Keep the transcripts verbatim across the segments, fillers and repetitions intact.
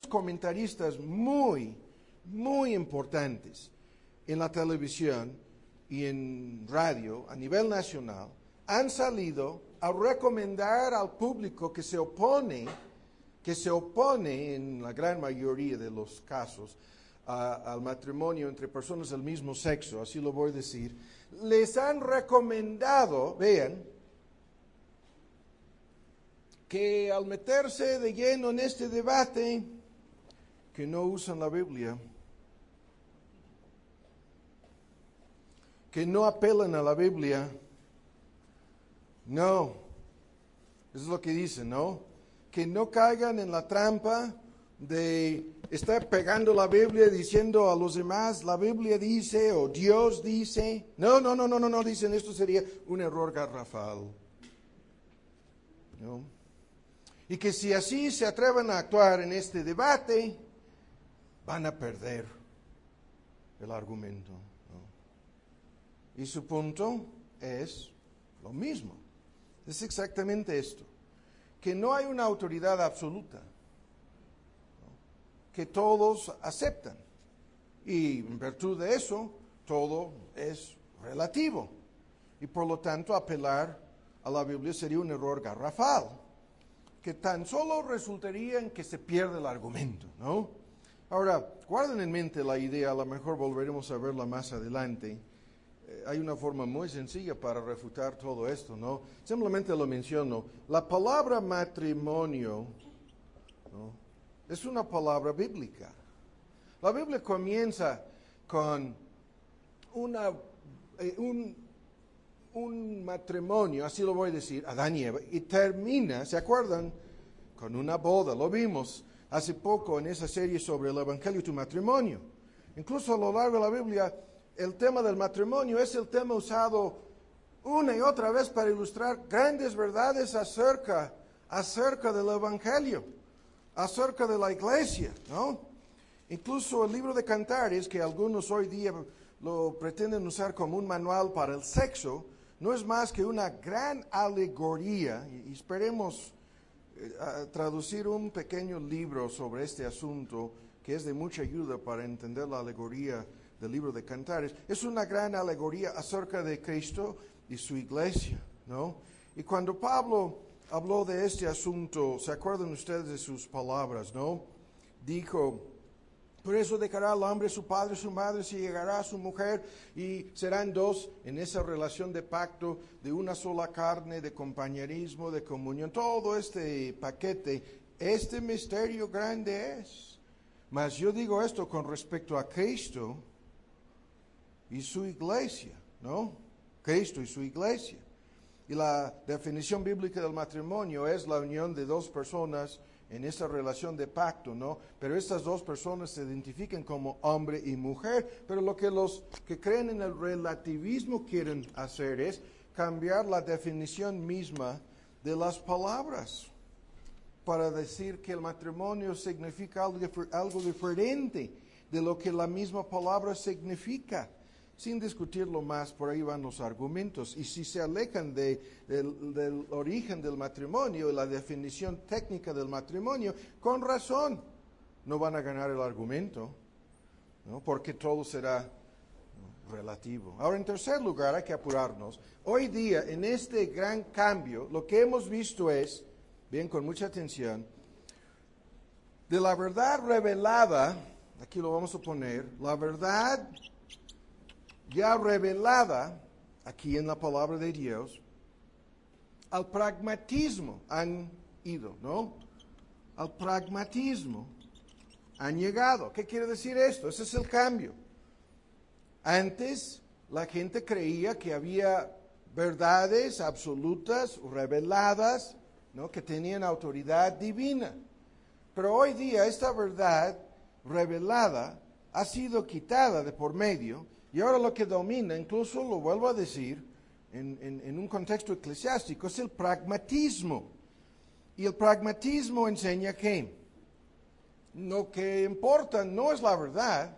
comentaristas muy, muy importantes en la televisión y en radio a nivel nacional han salido a recomendar al público que se opone, que se opone en la gran mayoría de los casos a, al matrimonio entre personas del mismo sexo, así lo voy a decir, les han recomendado, vean, que al meterse de lleno en este debate, que no usan la Biblia, que no apelan a la Biblia. No, eso es lo que dicen, ¿no? Que no caigan en la trampa de estar pegando la Biblia diciendo a los demás, la Biblia dice o Dios dice. No, no, no, no, no, no, dicen, esto sería un error garrafal. ¿No? Y que si así se atreven a actuar en este debate, van a perder el argumento. ¿No? Y su punto es lo mismo. Es exactamente esto. Que no hay una autoridad absoluta. ¿No? Que todos aceptan. Y en virtud de eso, todo es relativo. Y por lo tanto, apelar a la Biblia sería un error garrafal, que tan solo resultaría en que se pierde el argumento, ¿no? Ahora, guarden en mente la idea, a lo mejor volveremos a verla más adelante. Eh, hay una forma muy sencilla para refutar todo esto, ¿no? Simplemente lo menciono. La palabra matrimonio, ¿no?, es una palabra bíblica. La Biblia comienza con una, eh, un... un matrimonio, así lo voy a decir, Adán y Eva, y termina, ¿se acuerdan?, con una boda. Lo vimos hace poco en esa serie sobre el Evangelio y tu matrimonio. Incluso a lo largo de la Biblia, el tema del matrimonio es el tema usado una y otra vez para ilustrar grandes verdades acerca, acerca del Evangelio, acerca de la iglesia, ¿no? Incluso el libro de Cantares, que algunos hoy día lo pretenden usar como un manual para el sexo, no es más que una gran alegoría, y esperemos eh, traducir un pequeño libro sobre este asunto que es de mucha ayuda para entender la alegoría del libro de Cantares. Es una gran alegoría acerca de Cristo y su iglesia, ¿no? Y cuando Pablo habló de este asunto, ¿se acuerdan ustedes de sus palabras, no? Dijo: por eso dejará al hombre su padre y su madre, se llegará a su mujer y serán dos en esa relación de pacto, de una sola carne, de compañerismo, de comunión. Todo este paquete, este misterio grande es. Mas yo digo esto con respecto a Cristo y su iglesia, ¿no? Cristo y su iglesia. Y la definición bíblica del matrimonio es la unión de dos personas en esa relación de pacto, ¿no? Pero estas dos personas se identifican como hombre y mujer, pero lo que los que creen en el relativismo quieren hacer es cambiar la definición misma de las palabras para decir que el matrimonio significa algo, algo diferente de lo que la misma palabra significa. Sin discutirlo más, por ahí van los argumentos. Y si se alejan de, del, del origen del matrimonio y la definición técnica del matrimonio, con razón no van a ganar el argumento, ¿no? Porque todo será, ¿no?, relativo. Ahora, en tercer lugar, hay que apurarnos. Hoy día, en este gran cambio, lo que hemos visto es, bien, con mucha atención, de la verdad revelada, aquí lo vamos a poner, la verdad ya revelada aquí en la palabra de Dios, al pragmatismo han ido, ¿no? Al pragmatismo han llegado. ¿Qué quiere decir esto? Ese es el cambio. Antes la gente creía que había verdades absolutas, reveladas, ¿no?, que tenían autoridad divina. Pero hoy día esta verdad revelada ha sido quitada de por medio. Y ahora lo que domina, incluso lo vuelvo a decir, en, en, en un contexto eclesiástico, es el pragmatismo. Y el pragmatismo enseña que lo que importa no es la verdad,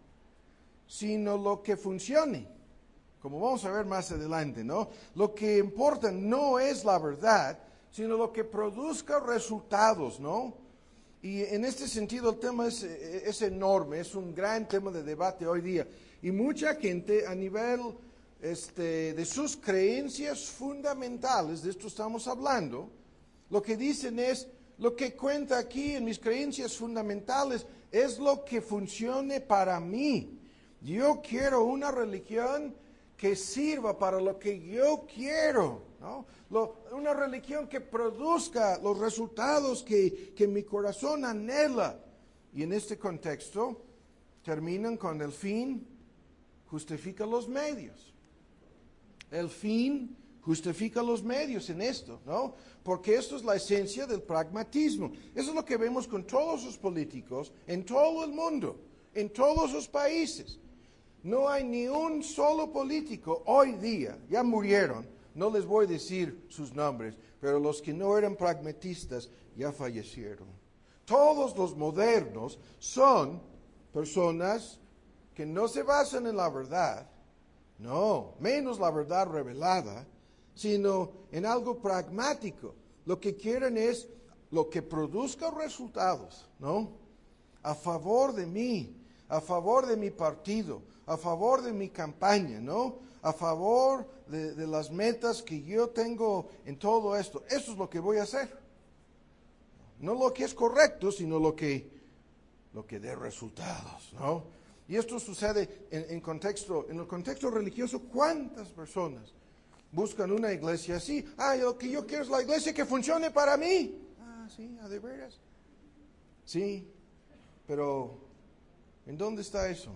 sino lo que funcione. Como vamos a ver más adelante, ¿no? Lo que importa no es la verdad, sino lo que produzca resultados, ¿no? Y en este sentido el tema es, es enorme, es un gran tema de debate hoy día. Y mucha gente a nivel este, de sus creencias fundamentales, de esto estamos hablando, lo que dicen es, lo que cuenta aquí en mis creencias fundamentales es lo que funcione para mí. Yo quiero una religión que sirva para lo que yo quiero, ¿no? Lo, una religión que produzca los resultados que, que mi corazón anhela. Y en este contexto terminan con el fin justifica los medios. El fin justifica los medios en esto, ¿no? Porque esto es la esencia del pragmatismo. Eso es lo que vemos con todos los políticos en todo el mundo, en todos los países. No hay ni un solo político hoy día, ya murieron, no les voy a decir sus nombres, pero los que no eran pragmatistas ya fallecieron. Todos los modernos son personas que no se basan en la verdad, no, menos la verdad revelada, sino en algo pragmático. Lo que quieren es lo que produzca resultados, ¿no? A favor de mí, a favor de mi partido, a favor de mi campaña, ¿no? A favor de, de las metas que yo tengo en todo esto. Eso es lo que voy a hacer. No lo que es correcto, sino lo que, lo que dé resultados, ¿no? Y esto sucede en, en, contexto, en el contexto religioso. ¿Cuántas personas buscan una iglesia así? Ah, lo que yo quiero es la iglesia que funcione para mí. Ah, sí, ¿a de veras? Sí, pero ¿en dónde está eso?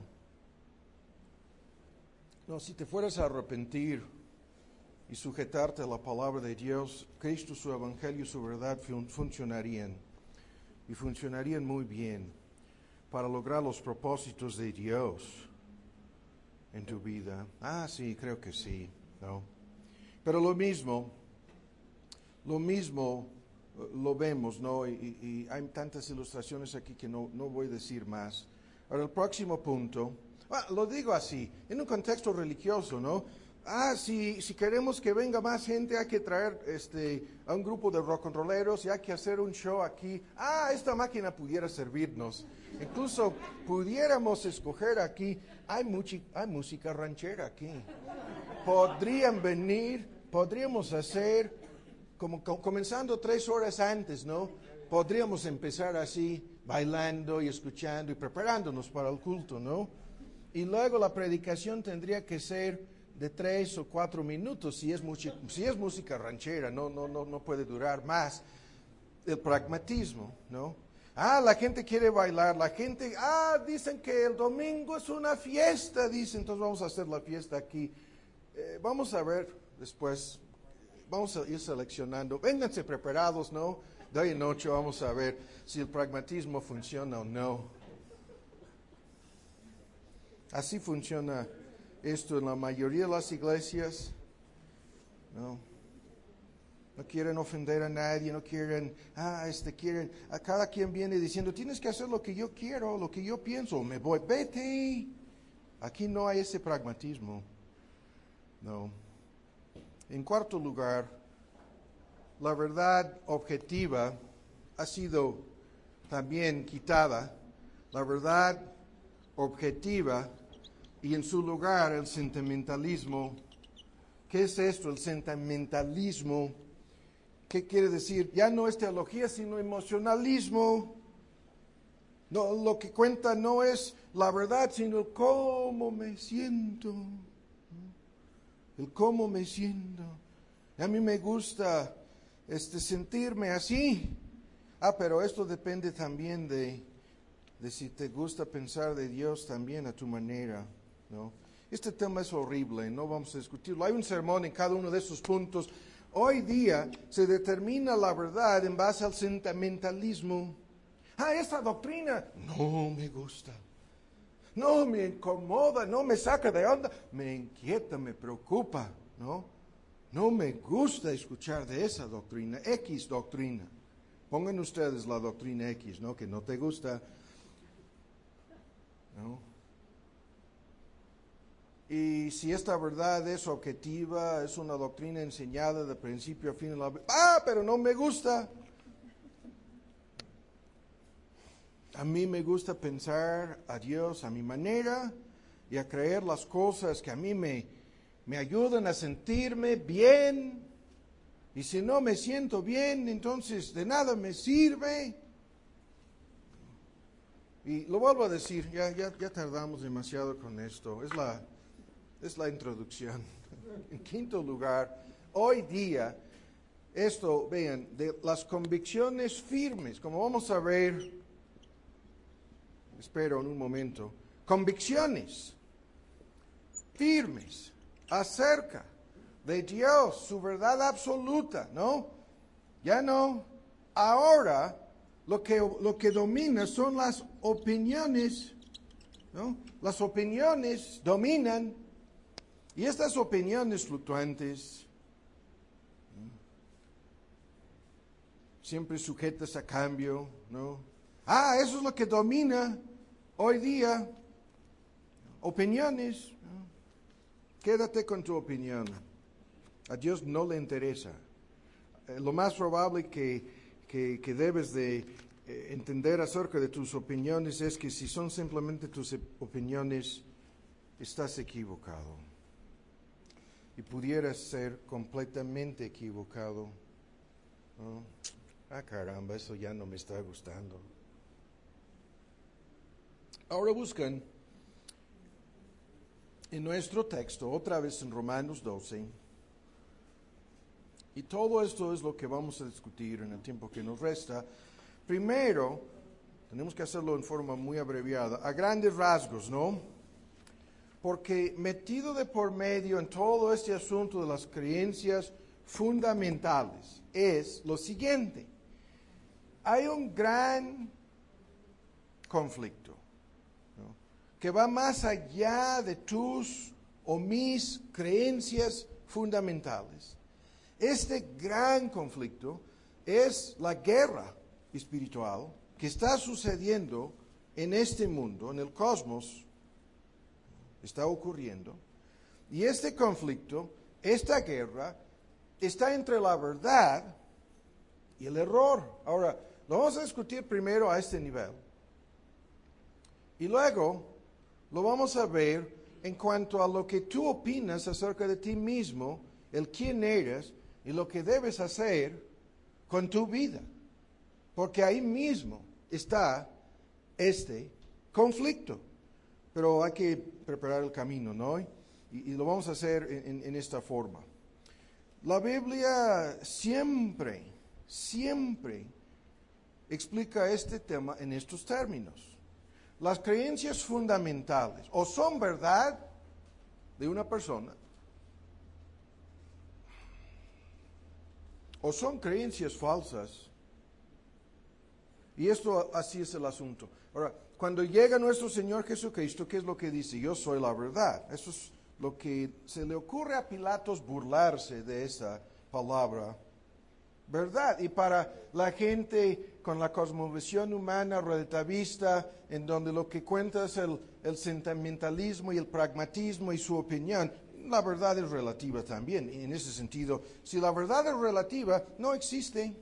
No, si te fueras a arrepentir y sujetarte a la palabra de Dios, Cristo, su evangelio, su verdad fun- funcionarían. Y funcionarían muy bien para lograr los propósitos de Dios en tu vida. Ah, sí, creo que sí, ¿no? Pero lo mismo, lo mismo uh, lo vemos, ¿no? Y, y, y hay tantas ilustraciones aquí que no, no voy a decir más. Ahora, el próximo punto, ah, lo digo así, en un contexto religioso, ¿no? Ah, si, si queremos que venga más gente, hay que traer este, a un grupo de rock and rolleros y hay que hacer un show aquí. Ah, esta máquina pudiera servirnos. Incluso pudiéramos escoger aquí, hay, muchi, hay música ranchera aquí. Podrían venir, podríamos hacer, como, como comenzando tres horas antes, ¿no? Podríamos empezar así, bailando y escuchando y preparándonos para el culto, ¿no? Y luego la predicación tendría que ser de tres o cuatro minutos, si es, muchi, si es música ranchera, no, no, no, no puede durar más. El pragmatismo, ¿no? Ah, la gente quiere bailar, la gente, ah, dicen que el domingo es una fiesta, dicen, entonces vamos a hacer la fiesta aquí. Eh, vamos a ver después, vamos a ir seleccionando, vénganse preparados, ¿no? De hoy en noche vamos a ver si el pragmatismo funciona o no. Así funciona esto en la mayoría de las iglesias, ¿no? No quieren ofender a nadie, no quieren, ah, este, quieren, a cada quien viene diciendo, tienes que hacer lo que yo quiero, lo que yo pienso, me voy, vete. Aquí no hay ese pragmatismo, no. En cuarto lugar, la verdad objetiva ha sido también quitada, la verdad objetiva, y en su lugar el sentimentalismo. ¿Qué es esto, el sentimentalismo? ¿Qué quiere decir? Ya no es teología, sino emocionalismo. No, lo que cuenta no es la verdad, sino el cómo me siento. El cómo me siento. A mí me gusta este, sentirme así. Ah, pero esto depende también de, de si te gusta pensar de Dios también a tu manera, ¿no? Este tema es horrible, no vamos a discutirlo. Hay un sermón en cada uno de esos puntos. Hoy día se determina la verdad en base al sentimentalismo. Ah, esta doctrina no me gusta. No me incomoda, no me saca de onda. Me inquieta, me preocupa, ¿no? No me gusta escuchar de esa doctrina, X doctrina. Pongan ustedes la doctrina X, ¿no? Que no te gusta, ¿no? Y si esta verdad es objetiva, es una doctrina enseñada de principio a fin en la... ¡Ah, pero no me gusta! A mí me gusta pensar a Dios a mi manera y a creer las cosas que a mí me, me ayudan a sentirme bien. Y si no me siento bien, entonces de nada me sirve. Y lo vuelvo a decir, ya, ya, ya tardamos demasiado con esto. Es la, es la introducción. En quinto lugar, hoy día, esto, vean, de las convicciones firmes, como vamos a ver, espero en un momento, convicciones firmes acerca de Dios, su verdad absoluta, ¿no? Ya no. Ahora lo que, lo que domina son las opiniones, ¿no? Las opiniones dominan, y estas opiniones fluctuantes, ¿no? Siempre sujetas a cambio, ¿no? Ah, eso es lo que domina hoy día. Opiniones, ¿no? Quédate con tu opinión. A Dios no le interesa. Eh, lo más probable que, que, que debes de eh, entender acerca de tus opiniones es que si son simplemente tus opiniones, estás equivocado. Y pudieras ser completamente equivocado, ¿no? Ah, caramba, eso ya no me está gustando. Ahora buscan en nuestro texto, otra vez en Romanos doce, y todo esto es lo que vamos a discutir en el tiempo que nos resta. Primero, tenemos que hacerlo en forma muy abreviada, a grandes rasgos, ¿no? Porque metido de por medio en todo este asunto de las creencias fundamentales es lo siguiente. Hay un gran conflicto, ¿no? Que va más allá de tus o mis creencias fundamentales. Este gran conflicto es la guerra espiritual que está sucediendo en este mundo, en el cosmos, está ocurriendo. Y este conflicto, esta guerra, está entre la verdad y el error. Ahora, lo vamos a discutir primero a este nivel. Y luego lo vamos a ver en cuanto a lo que tú opinas acerca de ti mismo, el quién eres y lo que debes hacer con tu vida. Porque ahí mismo está este conflicto. Pero hay que preparar el camino, ¿no? Y, y lo vamos a hacer en, en esta forma. La Biblia siempre, siempre explica este tema en estos términos. Las creencias fundamentales o son verdad de una persona, o son creencias falsas. Y esto así es el asunto. Ahora, cuando llega nuestro Señor Jesucristo, ¿qué es lo que dice? Yo soy la verdad. Eso es lo que se le ocurre a Pilatos burlarse de esa palabra, verdad. Y para la gente con la cosmovisión humana relativista, en donde lo que cuenta es el, el sentimentalismo y el pragmatismo y su opinión, la verdad es relativa también. Y en ese sentido, si la verdad es relativa, no existe.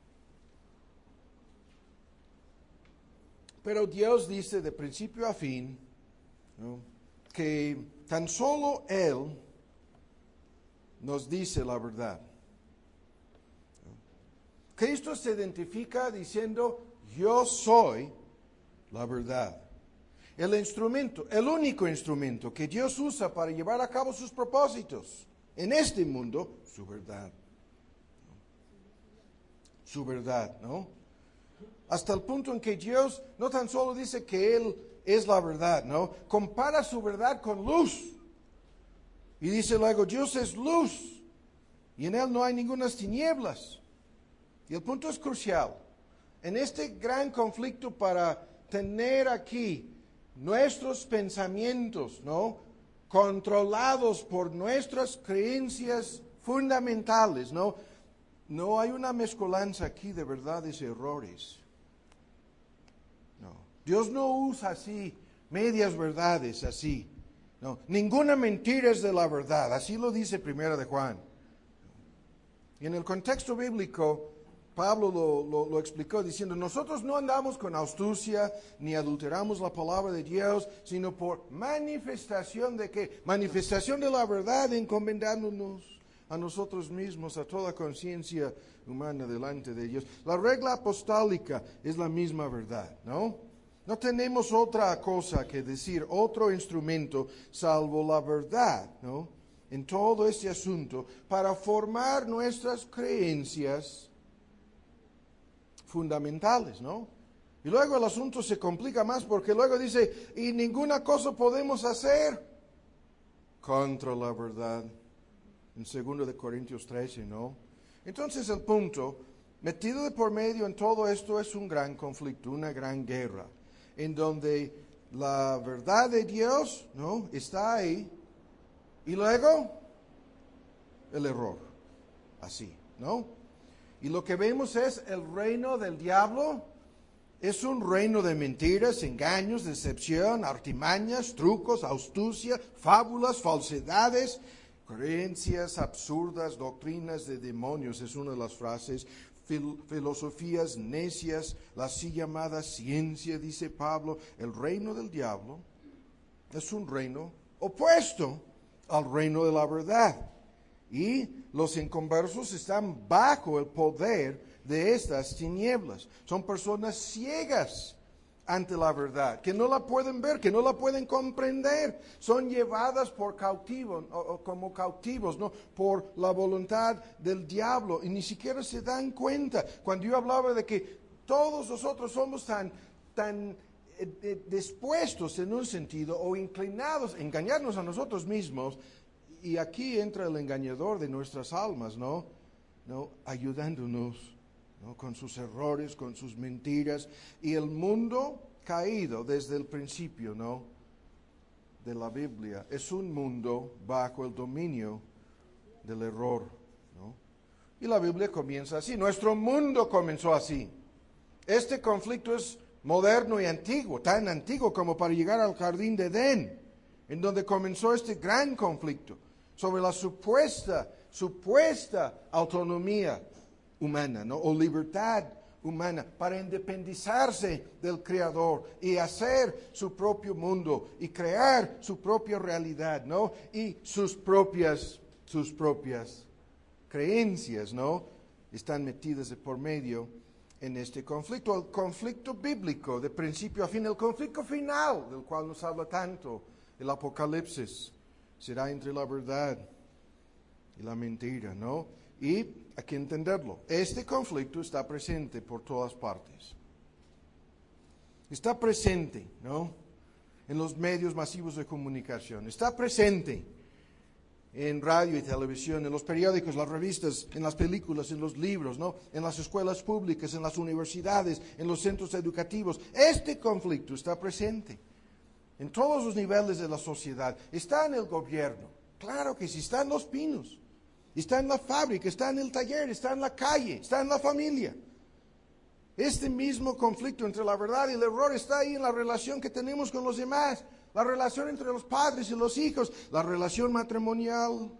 Pero Dios dice de principio a fin, ¿no?, que tan solo Él nos dice la verdad. Cristo se identifica diciendo, yo soy la verdad. El instrumento, el único instrumento que Dios usa para llevar a cabo sus propósitos en este mundo, su verdad. Su verdad, ¿no? Hasta el punto en que Dios no tan solo dice que Él es la verdad, ¿no? Compara su verdad con luz. Y dice luego, Dios es luz y en Él no hay ningunas tinieblas. Y el punto es crucial. En este gran conflicto para tener aquí nuestros pensamientos, ¿no?, controlados por nuestras creencias fundamentales, ¿no? No hay una mezcolanza aquí de verdades y errores. No. Dios no usa así medias verdades, así. No. Ninguna mentira es de la verdad. Así lo dice Primera de Juan. Y en el contexto bíblico, Pablo lo, lo, lo explicó diciendo, nosotros no andamos con astucia ni adulteramos la palabra de Dios, sino por manifestación de qué? Manifestación de la verdad, encomendándonos a nosotros mismos, a toda conciencia humana delante de Dios. La regla apostólica es la misma verdad, ¿no? No tenemos otra cosa que decir, otro instrumento, salvo la verdad, ¿no? En todo este asunto, para formar nuestras creencias fundamentales, ¿no? Y luego el asunto se complica más porque luego dice, y ninguna cosa podemos hacer contra la verdad. En segundo de Corintios trece, ¿no? Entonces el punto, metido de por medio en todo esto es un gran conflicto, una gran guerra, en donde la verdad de Dios, ¿no? Está ahí, y luego el error, así, ¿no? Y lo que vemos es el reino del diablo, es un reino de mentiras, engaños, decepción, artimañas, trucos, astucia, fábulas, falsedades, creencias absurdas, doctrinas de demonios, es una de las frases, fil- filosofías necias, la así llamada ciencia, dice Pablo. El reino del diablo es un reino opuesto al reino de la verdad. Y los inconversos están bajo el poder de estas tinieblas. Son personas ciegas ante la verdad, que no la pueden ver, que no la pueden comprender. Son llevadas por cautivos, o, o como cautivos, ¿no? Por la voluntad del diablo, y ni siquiera se dan cuenta. Cuando yo hablaba de que todos nosotros somos tan, tan eh, eh, dispuestos en un sentido, o inclinados a engañarnos a nosotros mismos, y aquí entra el engañador de nuestras almas, ¿no? ¿No? Ayudándonos, ¿no? Con sus errores, con sus mentiras. Y el mundo caído desde el principio, ¿no? De la Biblia es un mundo bajo el dominio del error, ¿no? Y la Biblia comienza así. Nuestro mundo comenzó así. Este conflicto es moderno y antiguo, tan antiguo como para llegar al jardín de Edén, en donde comenzó este gran conflicto sobre la supuesta, supuesta autonomía humana, ¿no? O libertad humana para independizarse del Creador y hacer su propio mundo y crear su propia realidad, ¿no? Y sus propias, sus propias creencias, ¿no? Están metidas de por medio en este conflicto, el conflicto bíblico de principio a fin, el conflicto final del cual nos habla tanto el Apocalipsis. Será entre la verdad y la mentira, ¿no? Y hay que entenderlo. Este conflicto está presente por todas partes. Está presente, ¿no? En los medios masivos de comunicación. Está presente en radio y televisión, en los periódicos, las revistas, en las películas, en los libros, ¿no? En las escuelas públicas, en las universidades, en los centros educativos. Este conflicto está presente en todos los niveles de la sociedad. Está en el gobierno, claro que sí, está en los pinos, está en la fábrica, está en el taller, está en la calle, está en la familia. Este mismo conflicto entre la verdad y el error está ahí en la relación que tenemos con los demás, la relación entre los padres y los hijos, la relación matrimonial.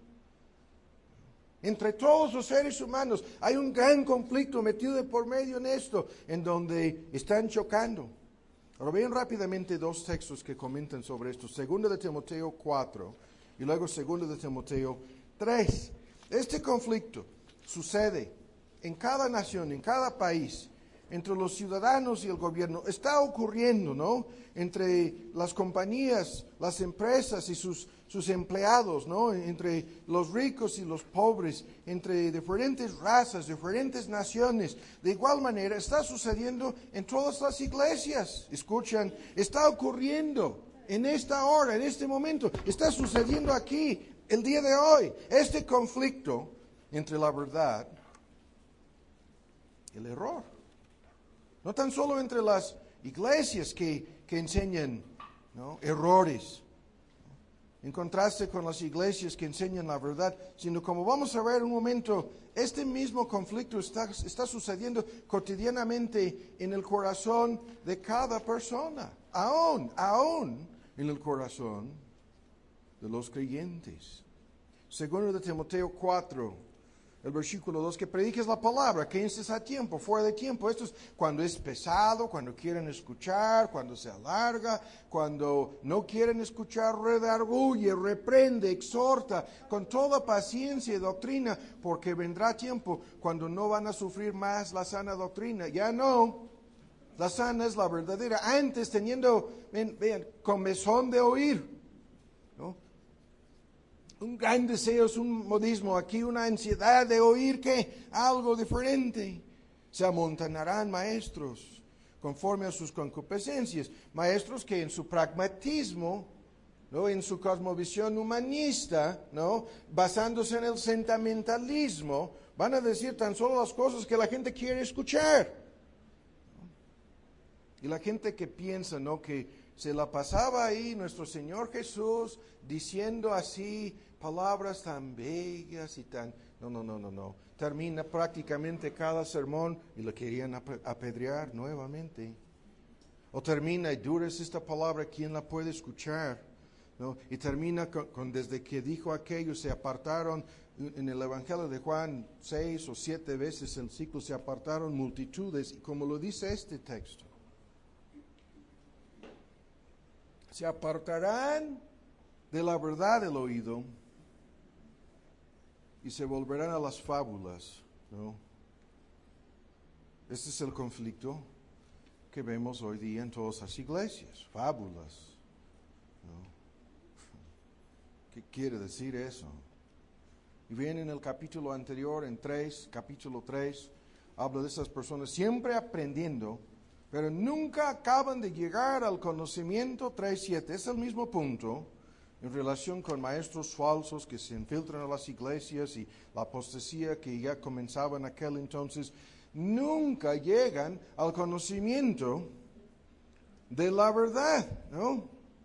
Entre todos los seres humanos hay un gran conflicto metido de por medio en esto, en donde están chocando. Ahora vean rápidamente dos textos que comentan sobre esto. Segundo de Timoteo cuatro y luego segundo de Timoteo tres. Este conflicto sucede en cada nación, en cada país, entre los ciudadanos y el gobierno. Está ocurriendo, ¿no? Entre las compañías, las empresas y sus, sus empleados, ¿no? Entre los ricos y los pobres, entre diferentes razas, diferentes naciones. De igual manera, está sucediendo en todas las iglesias. Escuchan, está ocurriendo en esta hora, en este momento. Está sucediendo aquí, el día de hoy. Este conflicto entre la verdad y el error. No tan solo entre las iglesias que, que enseñan, ¿no? errores, ¿no? en contraste con las iglesias que enseñan la verdad, sino como vamos a ver en un momento, este mismo conflicto está, está sucediendo cotidianamente en el corazón de cada persona, aún, aún en el corazón de los creyentes. Segundo de Timoteo cuatro, El versículo dos, que prediques la palabra, que instes a tiempo, fuera de tiempo. Esto es cuando es pesado, cuando quieren escuchar, cuando se alarga, cuando no quieren escuchar, redarguye, reprende, exhorta, con toda paciencia y doctrina, porque vendrá tiempo cuando no van a sufrir más la sana doctrina. Ya no, la sana es la verdadera. Antes teniendo, ven, vean, comezón de oír, ¿no? Un gran deseo, es un modismo aquí, una ansiedad de oír que algo diferente. Se amontonarán maestros conforme a sus concupiscencias. Maestros que en su pragmatismo, ¿no?, en su cosmovisión humanista, ¿no?, basándose en el sentimentalismo, van a decir tan solo las cosas que la gente quiere escuchar. Y la gente que piensa, ¿no?, que se la pasaba ahí nuestro Señor Jesús diciendo así palabras tan bellas y tan... No, no, no, no, no. Termina prácticamente cada sermón y lo querían apedrear nuevamente. O termina y dura es esta palabra, ¿quién la puede escuchar? ¿No? Y termina con, con desde que dijo aquello se apartaron, en el Evangelio de Juan seis o siete veces el ciclo se apartaron multitudes, y como lo dice este texto, se apartarán de la verdad del oído y se volverán a las fábulas, ¿no? Este es el conflicto que vemos hoy día en todas las iglesias, fábulas, ¿no? ¿Qué quiere decir eso? Y bien, en el capítulo anterior, en tres, capítulo tres, habla de esas personas siempre aprendiendo, pero nunca acaban de llegar al conocimiento. Tres siete, es el mismo punto en relación con maestros falsos que se infiltran a las iglesias y la apostasía que ya comenzaba en aquel entonces. Nunca llegan al conocimiento de la verdad, ¿no?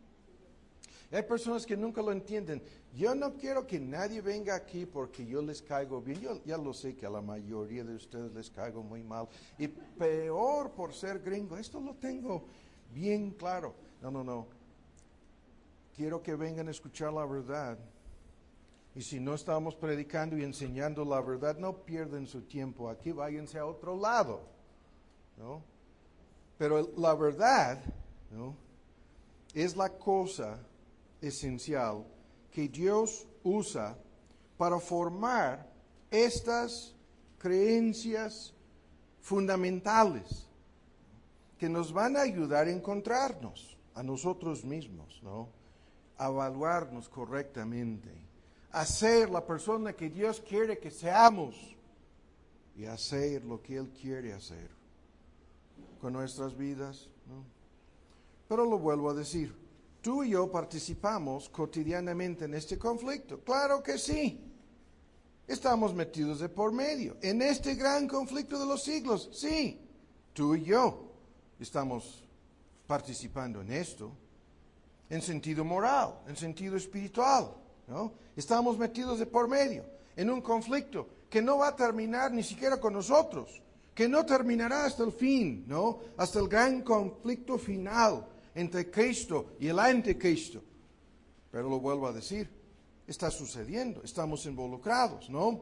Hay personas que nunca lo entienden. Yo no quiero que nadie venga aquí porque yo les caigo bien. Yo ya lo sé que a la mayoría de ustedes les caigo muy mal. Y peor por ser gringo. Esto lo tengo bien claro. No, no, no. Quiero que vengan a escuchar la verdad. Y si no estamos predicando y enseñando la verdad, no pierden su tiempo. Aquí váyanse a otro lado, ¿no? Pero la verdad, ¿no?, es la cosa esencial que Dios usa para formar estas creencias fundamentales que nos van a ayudar a encontrarnos a nosotros mismos, ¿no?, a evaluarnos correctamente, a ser la persona que Dios quiere que seamos y hacer lo que Él quiere hacer con nuestras vidas, ¿no? Pero lo vuelvo a decir, tú y yo participamos cotidianamente en este conflicto. Claro que sí. Estamos metidos de por medio en este gran conflicto de los siglos. Sí, tú y yo estamos participando en esto, en sentido moral, en sentido espiritual, ¿no? Estamos metidos de por medio en un conflicto que no va a terminar ni siquiera con nosotros, que no terminará hasta el fin, ¿no? Hasta el gran conflicto final entre Cristo y el anticristo. Pero lo vuelvo a decir, está sucediendo, estamos involucrados, ¿no?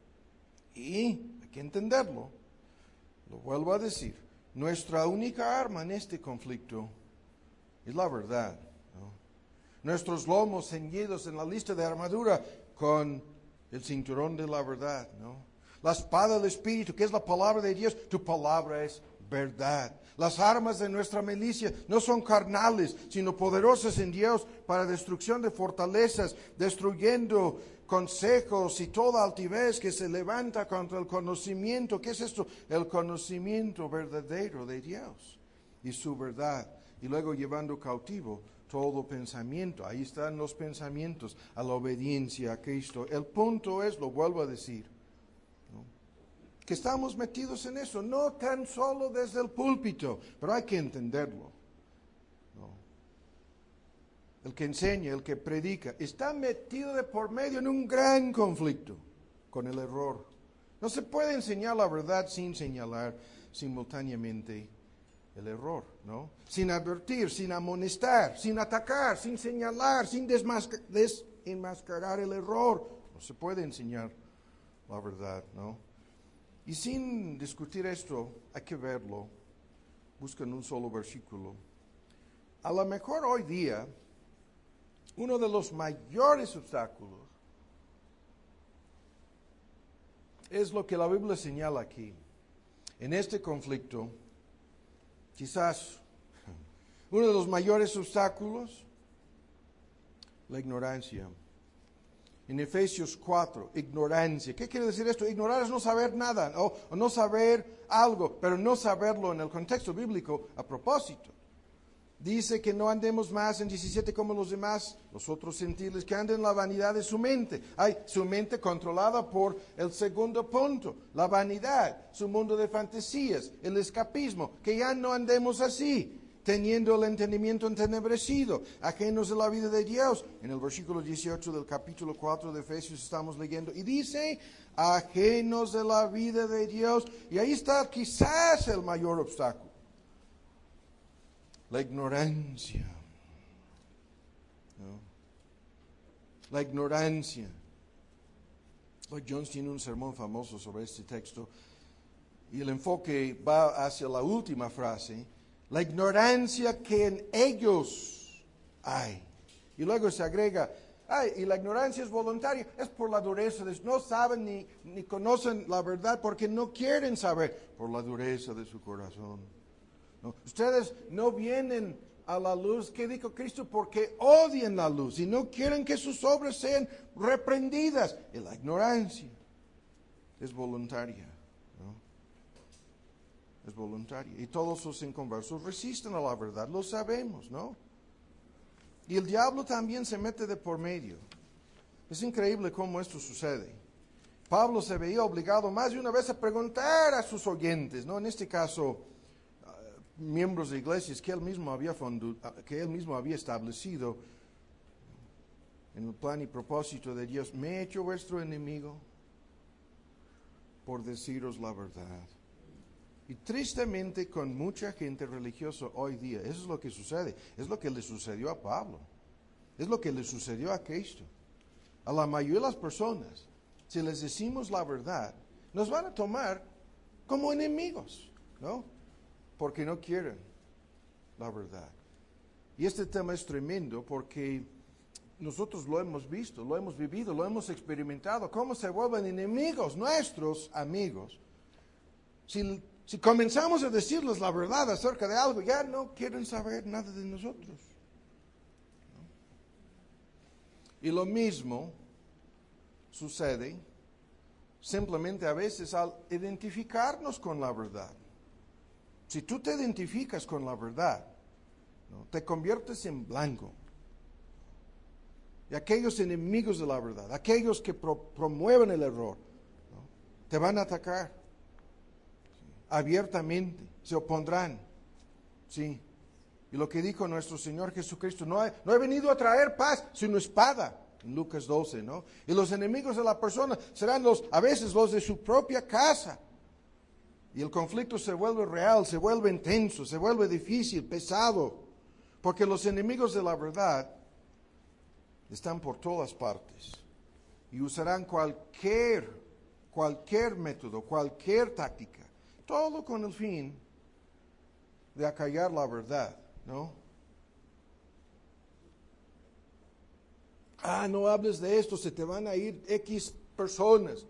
Y hay que entenderlo. Lo vuelvo a decir, nuestra única arma en este conflicto es la verdad, ¿no? Nuestros lomos ceñidos en la lista de armadura con el cinturón de la verdad, ¿no? La espada del Espíritu, que es la palabra de Dios, tu palabra es verdad. Las armas de nuestra milicia no son carnales, sino poderosas en Dios para destrucción de fortalezas, destruyendo consejos y toda altivez que se levanta contra el conocimiento. ¿Qué es esto? El conocimiento verdadero de Dios y su verdad. Y luego llevando cautivo todo pensamiento. Ahí están los pensamientos a la obediencia a Cristo. El punto es, lo vuelvo a decir, que estamos metidos en eso, no tan solo desde el púlpito, pero hay que entenderlo, ¿no? El que enseña, el que predica, está metido de por medio en un gran conflicto con el error. No se puede enseñar la verdad sin señalar simultáneamente el error, ¿no? Sin advertir, sin amonestar, sin atacar, sin señalar, sin desenmascarar el error. No se puede enseñar la verdad, ¿no? Y sin discutir esto, hay que verlo. Buscan un solo versículo. A lo mejor hoy día, uno de los mayores obstáculos es lo que la Biblia señala aquí. En este conflicto, quizás uno de los mayores obstáculos, la ignorancia. En Efesios cuatro, ignorancia. ¿Qué quiere decir esto? Ignorar es no saber nada, o, o no saber algo, pero no saberlo en el contexto bíblico a propósito. Dice que no andemos más en diecisiete como los demás, los otros gentiles, que anden en la vanidad de su mente. Hay su mente controlada por el segundo punto, la vanidad, su mundo de fantasías, el escapismo, que ya no andemos así, teniendo el entendimiento entenebrecido, ajenos de la vida de Dios. En el versículo dieciocho del capítulo cuatro de Efesios estamos leyendo, y dice, ajenos de la vida de Dios, y ahí está quizás el mayor obstáculo. La ignorancia. ¿No? La ignorancia. Lloyd Jones tiene un sermón famoso sobre este texto y el enfoque va hacia la última frase. La ignorancia que en ellos hay. Y luego se agrega, ay, y la ignorancia es voluntaria, es por la dureza, de, no saben ni, ni conocen la verdad porque no quieren saber, por la dureza de su corazón. ¿No? Ustedes no vienen a la luz, ¿qué dijo Cristo? Porque odian la luz y no quieren que sus obras sean reprendidas. Y la ignorancia es voluntaria, ¿no? Es voluntaria. Y todos los inconversos resisten a la verdad, lo sabemos, ¿no? Y el diablo también se mete de por medio. Es increíble cómo esto sucede. Pablo se veía obligado más de una vez a preguntar a sus oyentes, ¿no? En este caso, miembros de iglesias que él mismo había fundu, que él mismo había establecido en el plan y propósito de Dios. Me he hecho vuestro enemigo por deciros la verdad. Y tristemente con mucha gente religiosa hoy día, eso es lo que sucede. Es lo que le sucedió a Pablo. Es lo que le sucedió a Cristo. A la mayoría de las personas, si les decimos la verdad, nos van a tomar como enemigos, ¿no? Porque no quieren la verdad. Y este tema es tremendo porque nosotros lo hemos visto, lo hemos vivido, lo hemos experimentado. Cómo se vuelven enemigos nuestros amigos. Si, si comenzamos a decirles la verdad acerca de algo, ya no quieren saber nada de nosotros. ¿No? Y lo mismo sucede simplemente a veces al identificarnos con la verdad. Si tú te identificas con la verdad, ¿no? Te conviertes en blanco. Y aquellos enemigos de la verdad, aquellos que pro, promueven el error, ¿no? Te van a atacar, ¿sí? Abiertamente, se opondrán. ¿Sí? Y lo que dijo nuestro Señor Jesucristo, no he, no he venido a traer paz, sino espada. En Lucas doce, ¿no? Y los enemigos de la persona serán los, a veces los de su propia casa. Y el conflicto se vuelve real, se vuelve intenso, se vuelve difícil, pesado. Porque los enemigos de la verdad están por todas partes. Y usarán cualquier, cualquier método, cualquier táctica. Todo con el fin de acallar la verdad, ¿no? Ah, no hables de esto, se te van a ir X personas.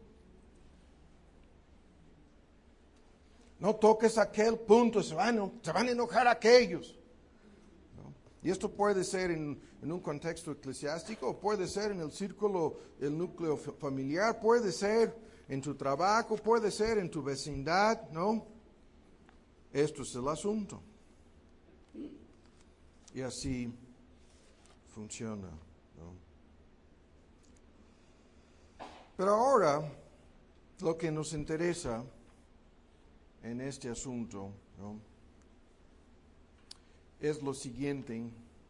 No toques aquel punto, se van, se van a enojar aquellos. ¿No? Y esto puede ser en, en un contexto eclesiástico, puede ser en el círculo, el núcleo familiar, puede ser en tu trabajo, puede ser en tu vecindad, ¿no? Esto es el asunto. Y así funciona, ¿no? Pero ahora, lo que nos interesa en este asunto, ¿no? Es lo siguiente.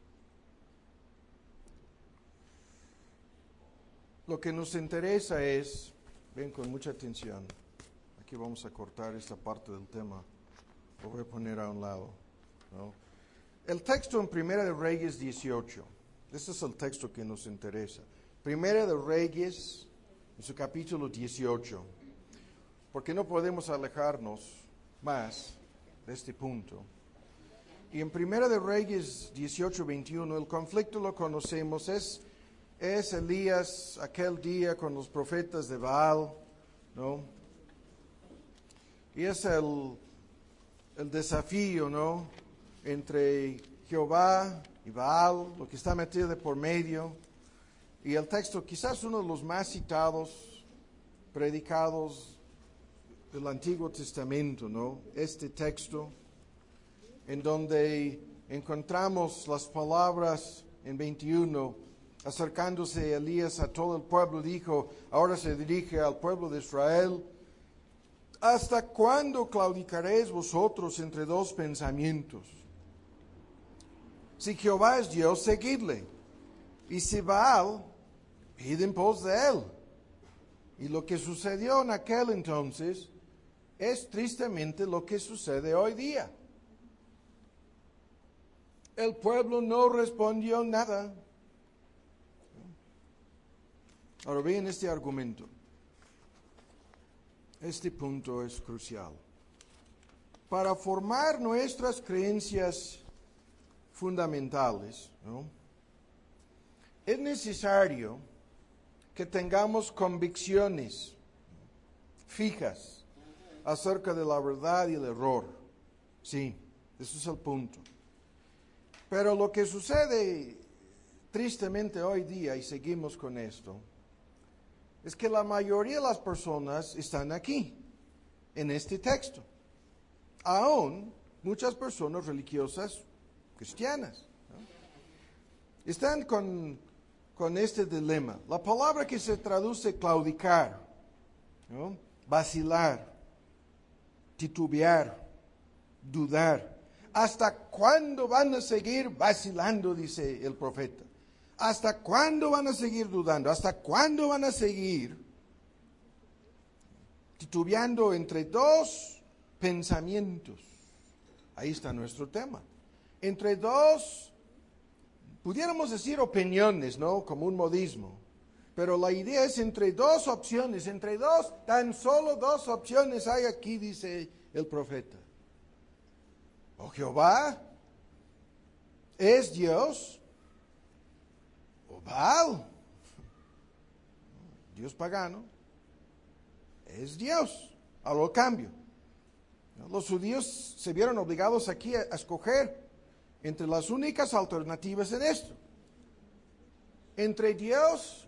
Lo que nos interesa es, ven con mucha atención, aquí vamos a cortar esta parte del tema, lo voy a poner a un lado, ¿no? El texto en Primera de Reyes dieciocho, este es el texto que nos interesa. Primera de Reyes en su capítulo dieciocho, porque no podemos alejarnos más de este punto. Y en Primera de Reyes dieciocho, veintiuno, el conflicto lo conocemos, es, es Elías aquel día con los profetas de Baal, ¿no? Y es el, el desafío, ¿no?, entre Jehová y Baal, lo que está metido de por medio. Y el texto, quizás uno de los más citados, predicados del Antiguo Testamento, ¿no? Este texto, en donde encontramos las palabras en veintiuno, acercándose Elías a todo el pueblo, dijo, ahora se dirige al pueblo de Israel, ¿hasta cuándo claudicaréis vosotros entre dos pensamientos? Si Jehová es Dios, seguidle, y si Baal, id en pos de él. Y lo que sucedió en aquel entonces es tristemente lo que sucede hoy día. El pueblo no respondió nada. Ahora bien este argumento. Este punto es crucial. Para formar nuestras creencias fundamentales, ¿no?, es necesario que tengamos convicciones fijas acerca de la verdad y el error. Sí, ese es el punto. Pero lo que sucede tristemente hoy día, y seguimos con esto, es que la mayoría de las personas están aquí, en este texto. Aún muchas personas religiosas cristianas, ¿no?, están con, con este dilema. La palabra que se traduce claudicar, ¿no?, vacilar, titubear, dudar. ¿Hasta cuándo van a seguir vacilando?, dice el profeta. ¿Hasta cuándo van a seguir dudando? ¿Hasta cuándo van a seguir titubeando entre dos pensamientos? Ahí está nuestro tema. Entre dos, pudiéramos decir opiniones, ¿no?, como un modismo. Pero la idea es entre dos opciones, entre dos, tan solo dos opciones hay aquí, dice el profeta. O Jehová es Dios, o Baal, Dios pagano, es Dios. A lo cambio, los judíos se vieron obligados aquí a, a escoger entre las únicas alternativas en esto. Entre Dios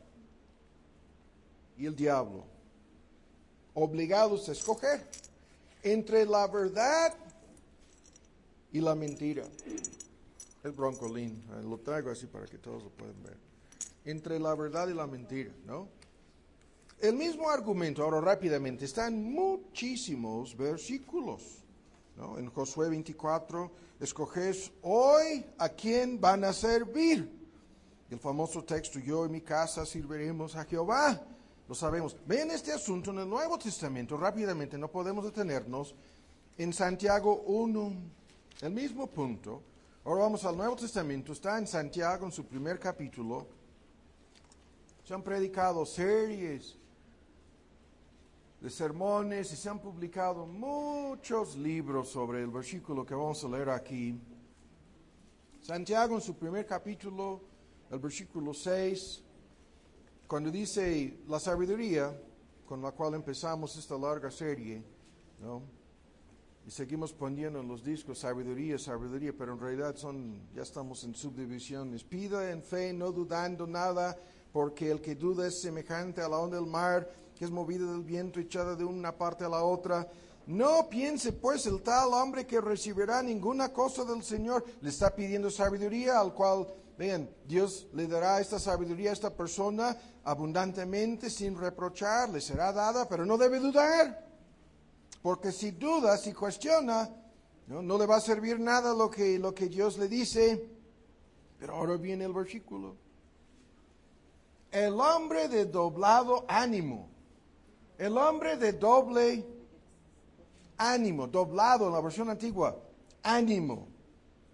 y el diablo. Obligados a escoger. Entre la verdad y la mentira. El broncolín, lo traigo así para que todos lo puedan ver. Entre la verdad y la mentira, ¿no? El mismo argumento, ahora rápidamente, está en muchísimos versículos, ¿no? En Josué veinticuatro, escoged hoy a quién van a servir. El famoso texto, yo y mi casa serviremos a Jehová. Lo sabemos. Vean este asunto en el Nuevo Testamento, rápidamente, no podemos detenernos. En Santiago uno, el mismo punto. Ahora vamos al Nuevo Testamento, está en Santiago en su primer capítulo. Se han predicado series de sermones y se han publicado muchos libros sobre el versículo que vamos a leer aquí. Santiago en su primer capítulo, el versículo seis, cuando dice la sabiduría con la cual empezamos esta larga serie, ¿no? Y seguimos poniendo en los discos sabiduría, sabiduría, pero en realidad son, ya estamos en subdivisiones. Pida en fe, no dudando nada, porque el que duda es semejante a la onda del mar, que es movida del viento, echada de una parte a la otra. No piense pues el tal hombre que recibirá ninguna cosa del Señor. Le está pidiendo sabiduría, al cual, vean, Dios le dará esta sabiduría a esta persona abundantemente, sin reprochar, le será dada, pero no debe dudar. Porque si duda, si cuestiona, no, no le va a servir nada lo que, lo que Dios le dice. Pero ahora viene el versículo. El hombre de doblado ánimo. El hombre de doble ánimo, doblado en la versión antigua, ánimo,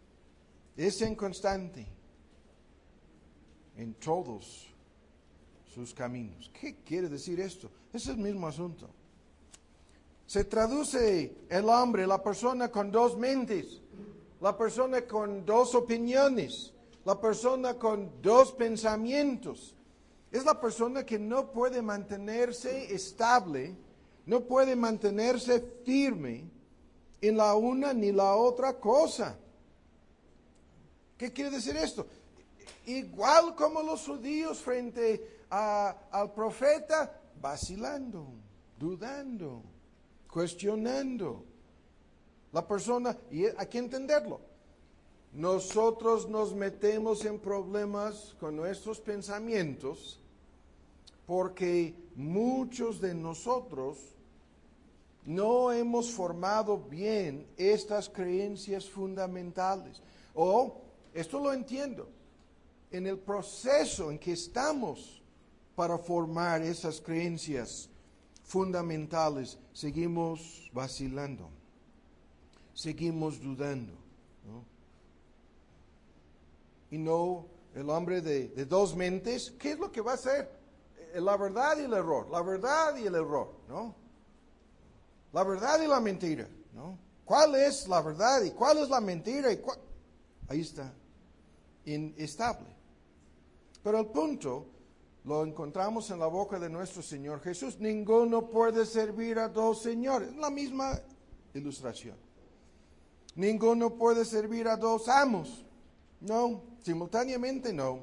es inconstante en todos sus caminos. ¿Qué quiere decir esto? Es el mismo asunto. Se traduce el hombre, la persona con dos mentes, la persona con dos opiniones, la persona con dos pensamientos. Es la persona que no puede mantenerse estable, no puede mantenerse firme en la una ni la otra cosa. ¿Qué quiere decir esto? Igual como los judíos frente a, al profeta, vacilando, dudando, cuestionando. La persona, y hay que entenderlo, nosotros nos metemos en problemas con nuestros pensamientos porque muchos de nosotros no hemos formado bien estas creencias fundamentales. O, esto lo entiendo, en el proceso en que estamos para formar esas creencias fundamentales, seguimos vacilando, seguimos dudando, ¿no? Y no, el hombre de, de dos mentes, ¿qué es lo que va a hacer? La verdad y el error, la verdad y el error, ¿no? La verdad y la mentira, ¿no? ¿Cuál es la verdad y cuál es la mentira? Y cuál? Ahí está, inestable. Pero el punto lo encontramos en la boca de nuestro Señor Jesús. Ninguno puede servir a dos señores. La misma ilustración. Ninguno puede servir a dos amos. No, simultáneamente no.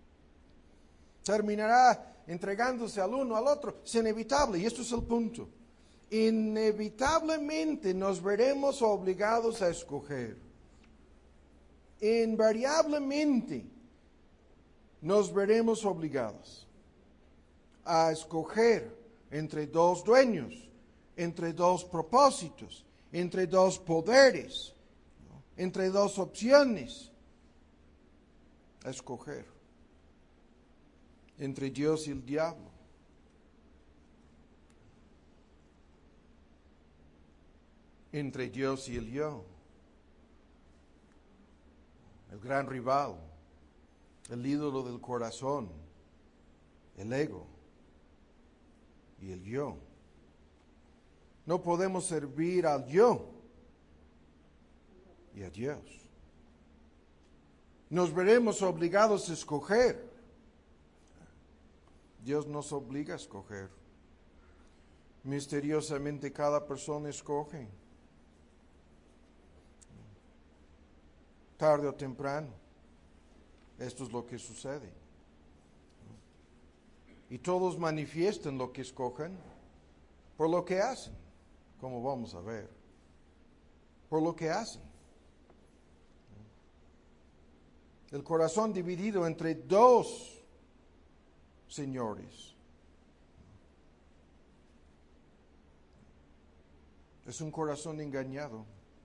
Terminará entregándose al uno al otro. Es inevitable y esto es el punto. Inevitablemente nos veremos obligados a escoger. Invariablemente nos veremos obligados a escoger entre dos dueños, entre dos propósitos, entre dos poderes, ¿no? Entre dos opciones, a escoger entre Dios y el diablo. Entre Dios y el yo, el gran rival, el ídolo del corazón, el ego y el yo. No podemos servir al yo y a Dios. Nos veremos obligados a escoger. Dios nos obliga a escoger. Misteriosamente cada persona escoge. Tarde o temprano. Esto es lo que sucede. Y todos manifiestan lo que escogen por lo que hacen, como vamos a ver. Por lo que hacen. El corazón dividido entre dos señores. Es un corazón engañado.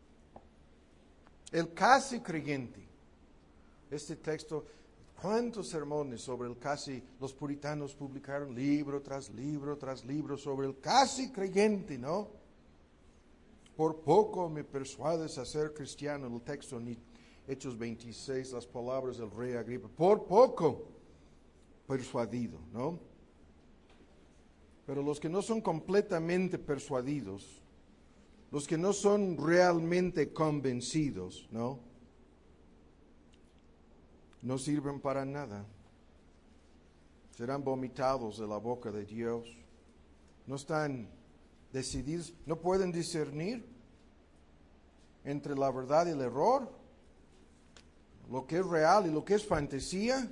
El casi creyente. Este texto, ¿cuántos sermones sobre el casi? Los puritanos publicaron libro tras libro tras libro sobre el casi creyente, ¿no? Por poco me persuades a ser cristiano. En el texto, ni Hechos veintiséis, las palabras del rey Agripa. Por poco persuadido, ¿no? Pero los que no son completamente persuadidos, los que no son realmente convencidos, ¿no? No sirven para nada. Serán vomitados de la boca de Dios. No están decididos, no pueden discernir entre la verdad y el error, lo que es real y lo que es fantasía.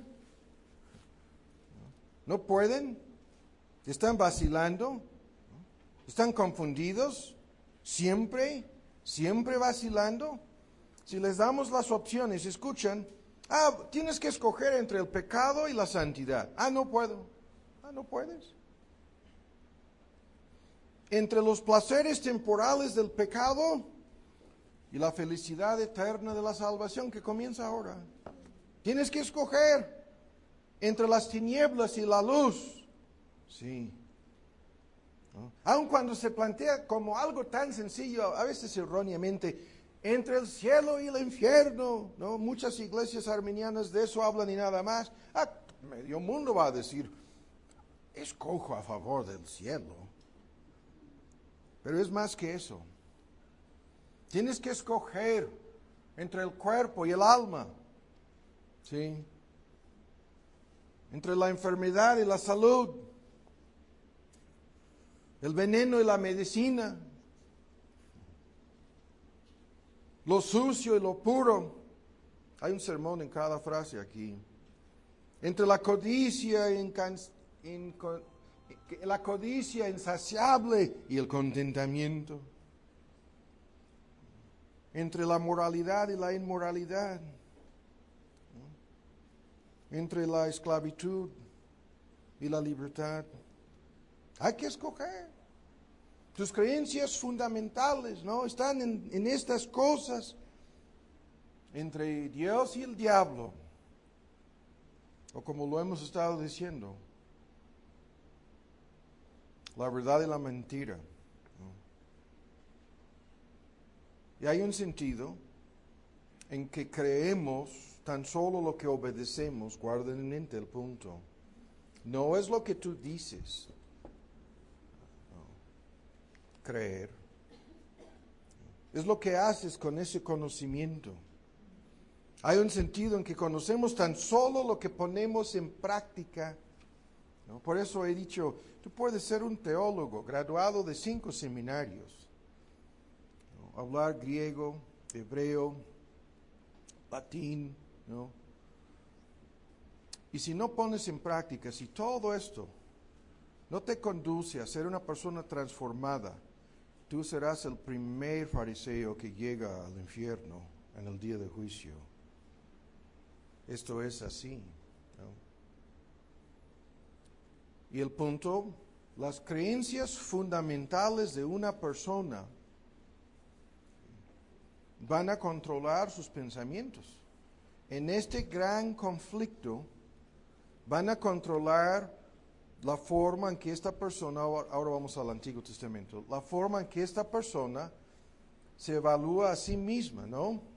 No pueden, están vacilando, están confundidos, siempre, siempre vacilando. Si les damos las opciones, escuchan, ah, tienes que escoger entre el pecado y la santidad. Ah, no puedo. Ah, no puedes. Entre los placeres temporales del pecado y la felicidad eterna de la salvación que comienza ahora. Tienes que escoger entre las tinieblas y la luz. Sí. ¿No? Aun cuando se plantea como algo tan sencillo, a veces erróneamente, entre el cielo y el infierno, ¿no? Muchas iglesias arminianas de eso hablan y nada más. Ah, medio mundo va a decir, escojo a favor del cielo. Pero es más que eso. Tienes que escoger entre el cuerpo y el alma. ¿Sí? Entre la enfermedad y la salud. El veneno y la medicina. Lo sucio y lo puro. Hay un sermón en cada frase aquí. Entre la codicia, incan, inco, la codicia insaciable y el contentamiento. Entre la moralidad y la inmoralidad. Entre la esclavitud y la libertad. Hay que escoger. Tus creencias fundamentales, ¿no? Están en, en estas cosas. Entre Dios y el diablo. O como lo hemos estado diciendo, la verdad y la mentira. ¿No? Y hay un sentido en que creemos tan solo lo que obedecemos. Guarden en mente el punto. No es lo que tú dices. No. Creer. Es lo que haces con ese conocimiento. Hay un sentido en que conocemos tan solo lo que ponemos en práctica. ¿No? Por eso he dicho, tú puedes ser un teólogo graduado de cinco seminarios. ¿No? Hablar griego, hebreo, latín, ¿no? Y si no pones en práctica, si todo esto no te conduce a ser una persona transformada, tú serás el primer fariseo que llega al infierno en el día de juicio. Esto es así, ¿no? Y el punto, las creencias fundamentales de una persona van a controlar sus pensamientos. En este gran conflicto van a controlar la forma en que esta persona, ahora vamos al Antiguo Testamento, la forma en que esta persona se evalúa a sí misma, ¿no?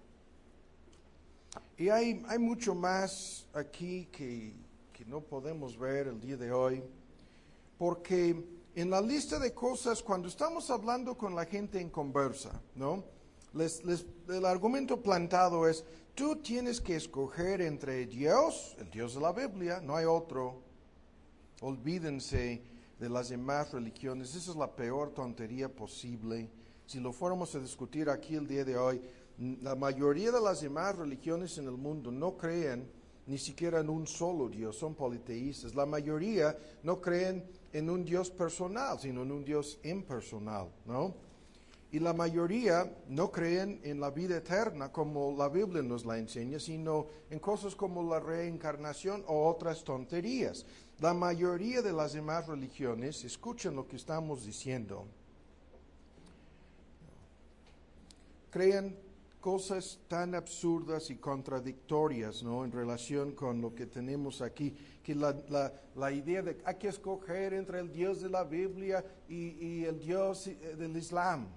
Y hay, hay mucho más aquí que, que no podemos ver el día de hoy, porque en la lista de cosas, cuando estamos hablando con la gente en conversa, ¿no? Les, les, el argumento plantado es, tú tienes que escoger entre Dios, el Dios de la Biblia, no hay otro. Olvídense de las demás religiones, esa es la peor tontería posible. Si lo fuéramos a discutir aquí el día de hoy, la mayoría de las demás religiones en el mundo no creen ni siquiera en un solo Dios, son politeístas. La mayoría no creen en un Dios personal, sino en un Dios impersonal, ¿no? Y la mayoría no creen en la vida eterna como la Biblia nos la enseña, sino en cosas como la reencarnación o otras tonterías. La mayoría de las demás religiones, escuchen lo que estamos diciendo, creen cosas tan absurdas y contradictorias, ¿no? En relación con lo que tenemos aquí, que la, la, la idea de que hay que escoger entre el Dios de la Biblia y, y el Dios del Islam.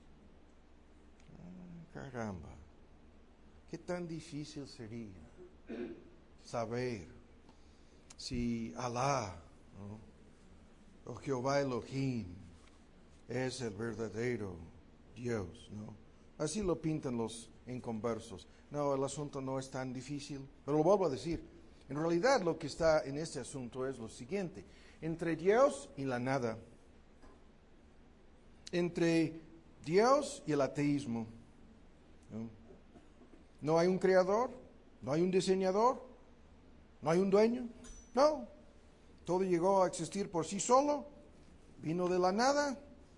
Ah, caramba, qué tan difícil sería saber si Alá, ¿no? O Jehová Elohim es el verdadero Dios, ¿no? Así lo pintan los inconversos. No, el asunto no es tan difícil. Pero lo vuelvo a decir. En realidad lo que está en este asunto es lo siguiente. Entre Dios y la nada. Entre Dios y el ateísmo. ¿No? No hay un creador. No hay un diseñador. No hay un dueño. No. Todo llegó a existir por sí solo. Vino de la nada.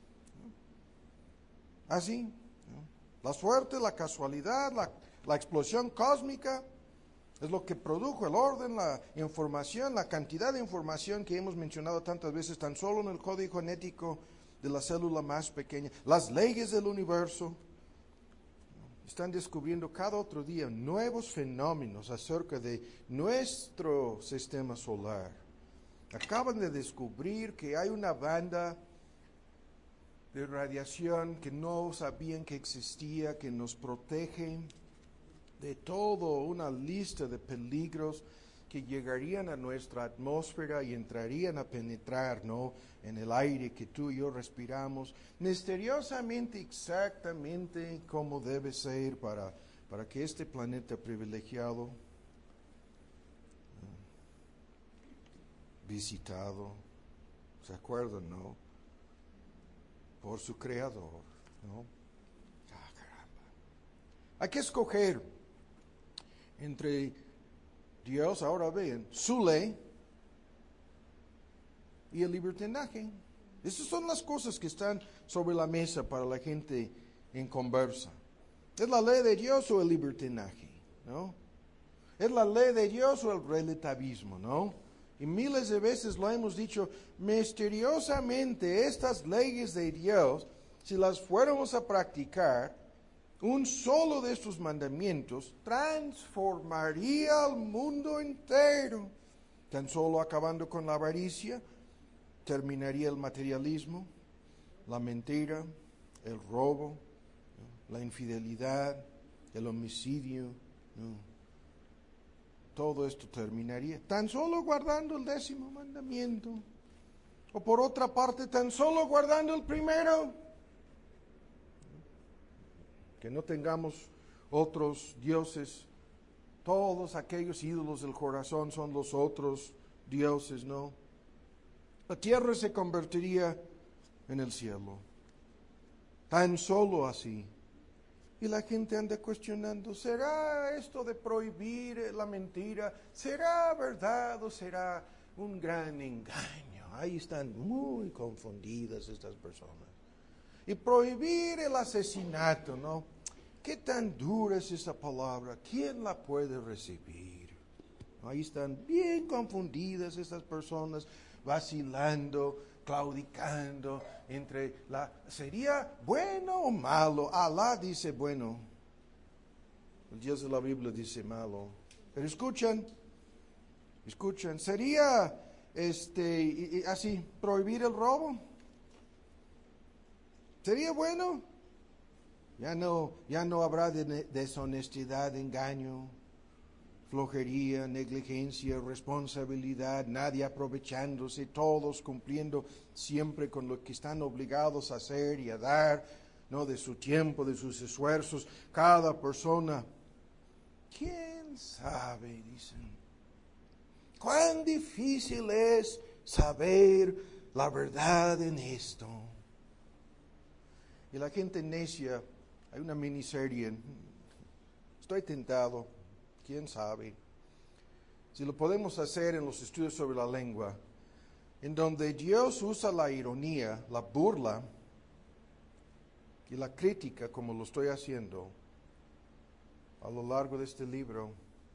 Así. La suerte, la casualidad, la, la explosión cósmica es lo que produjo el orden, la información, la cantidad de información que hemos mencionado tantas veces, tan solo en el código genético de la célula más pequeña, las leyes del universo. Están descubriendo cada otro día nuevos fenómenos acerca de nuestro sistema solar. Acaban de descubrir que hay una banda de radiación que no sabían que existía, que nos protege de todo una lista de peligros. que llegarían a nuestra atmósfera y entrarían a penetrar, ¿no?, en el aire que tú y yo respiramos, misteriosamente, exactamente como debe ser para, para que este planeta privilegiado, visitado, ¿se acuerdan, no?, por su creador, ¿no? Ah, caramba. Hay que escoger entre Dios, ahora ven, su ley y el libertinaje. Esas son las cosas que están sobre la mesa para la gente en conversa. ¿Es la ley de Dios o el libertinaje? ¿No? ¿Es la ley de Dios o el relativismo? ¿No? Y miles de veces lo hemos dicho, misteriosamente estas leyes de Dios, si las fuéramos a practicar, un solo de estos mandamientos transformaría al mundo entero. Tan solo acabando con la avaricia, terminaría el materialismo, la mentira, el robo, ¿no?, la infidelidad, el homicidio, ¿no? Todo esto terminaría tan solo guardando el décimo mandamiento. O por otra parte, tan solo guardando el primero. Que no tengamos otros dioses. Todos aquellos ídolos del corazón son los otros dioses, ¿no? La tierra se convertiría en el cielo. Tan solo así. Y la gente anda cuestionando, ¿será esto de prohibir la mentira? ¿Será verdad o será un gran engaño? Ahí están muy confundidas estas personas. Y prohibir el asesinato, ¿no? ¿Qué tan dura es esa palabra? ¿Quién la puede recibir? Ahí están bien confundidas estas personas, vacilando, claudicando entre la, ¿sería bueno o malo? Alá dice bueno, el Dios de la Biblia dice malo. Pero escuchan, escuchan, ¿sería este y, y así prohibir el robo? ¿Sería bueno? Ya no, ya no habrá de, deshonestidad, engaño, flojería, negligencia, responsabilidad, nadie aprovechándose, todos cumpliendo siempre con lo que están obligados a hacer y a dar, ¿no?, de su tiempo, de sus esfuerzos, cada persona. ¿Quién sabe? Dicen. ¿Cuán difícil es saber la verdad en esto? Y la gente necia, hay una miniserie, estoy tentado, quién sabe, si lo podemos hacer en los estudios sobre la lengua, en donde Dios usa la ironía, la burla y la crítica, como lo estoy haciendo a lo largo de este libro.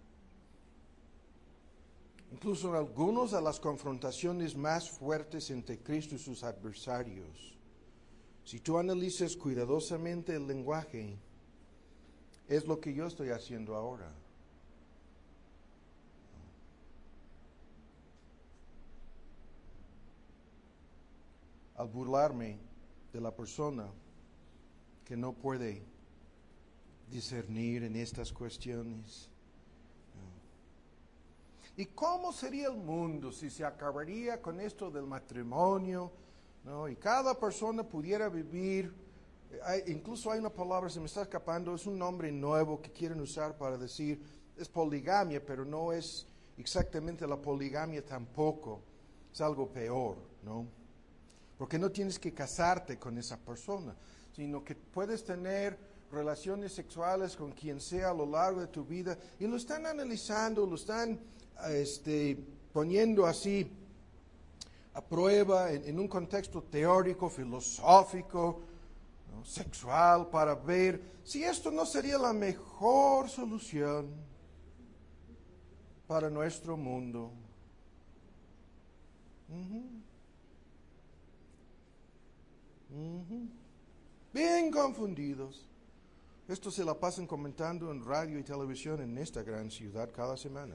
Incluso en algunas de las confrontaciones más fuertes entre Cristo y sus adversarios. Si tú analizas cuidadosamente el lenguaje, es lo que yo estoy haciendo ahora. Al burlarme de la persona que no puede discernir en estas cuestiones. ¿Y cómo sería el mundo si se acabaría con esto del matrimonio? ¿No? Y cada persona pudiera vivir, hay, incluso hay una palabra, se me está escapando, es un nombre nuevo que quieren usar para decir, es poligamia, pero no es exactamente la poligamia tampoco, es algo peor, ¿no? Porque no tienes que casarte con esa persona, sino que puedes tener relaciones sexuales con quien sea a lo largo de tu vida, y lo están analizando, lo están este, poniendo así a prueba en, en un contexto teórico, filosófico, ¿no?, sexual, para ver si esto no sería la mejor solución para nuestro mundo. Uh-huh. Uh-huh. Bien confundidos. Esto se la pasan comentando en radio y televisión en esta gran ciudad cada semana.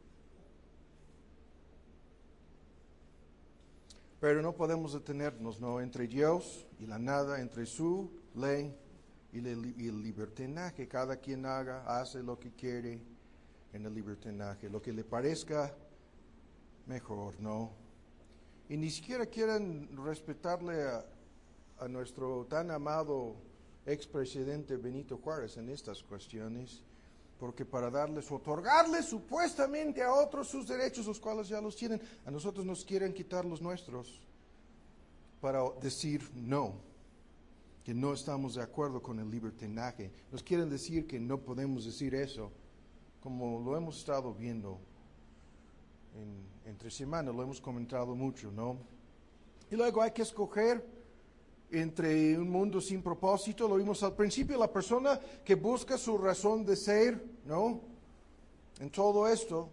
Pero no podemos detenernos, ¿no?, entre Dios y la nada, entre su ley y el libertinaje. Cada quien haga, hace lo que quiere, en el libertinaje, lo que le parezca mejor, ¿no? Y ni siquiera quieren respetarle a, a nuestro tan amado expresidente Benito Juárez en estas cuestiones, porque para darles, otorgarles supuestamente a otros sus derechos, los cuales ya los tienen, a nosotros nos quieren quitar los nuestros, para decir no, que no estamos de acuerdo con el libertinaje. Nos quieren decir que no podemos decir eso, como lo hemos estado viendo en, entre semanas, lo hemos comentado mucho, ¿no? Y luego hay que escoger entre un mundo sin propósito, lo vimos al principio, la persona que busca su razón de ser, ¿no? En todo esto,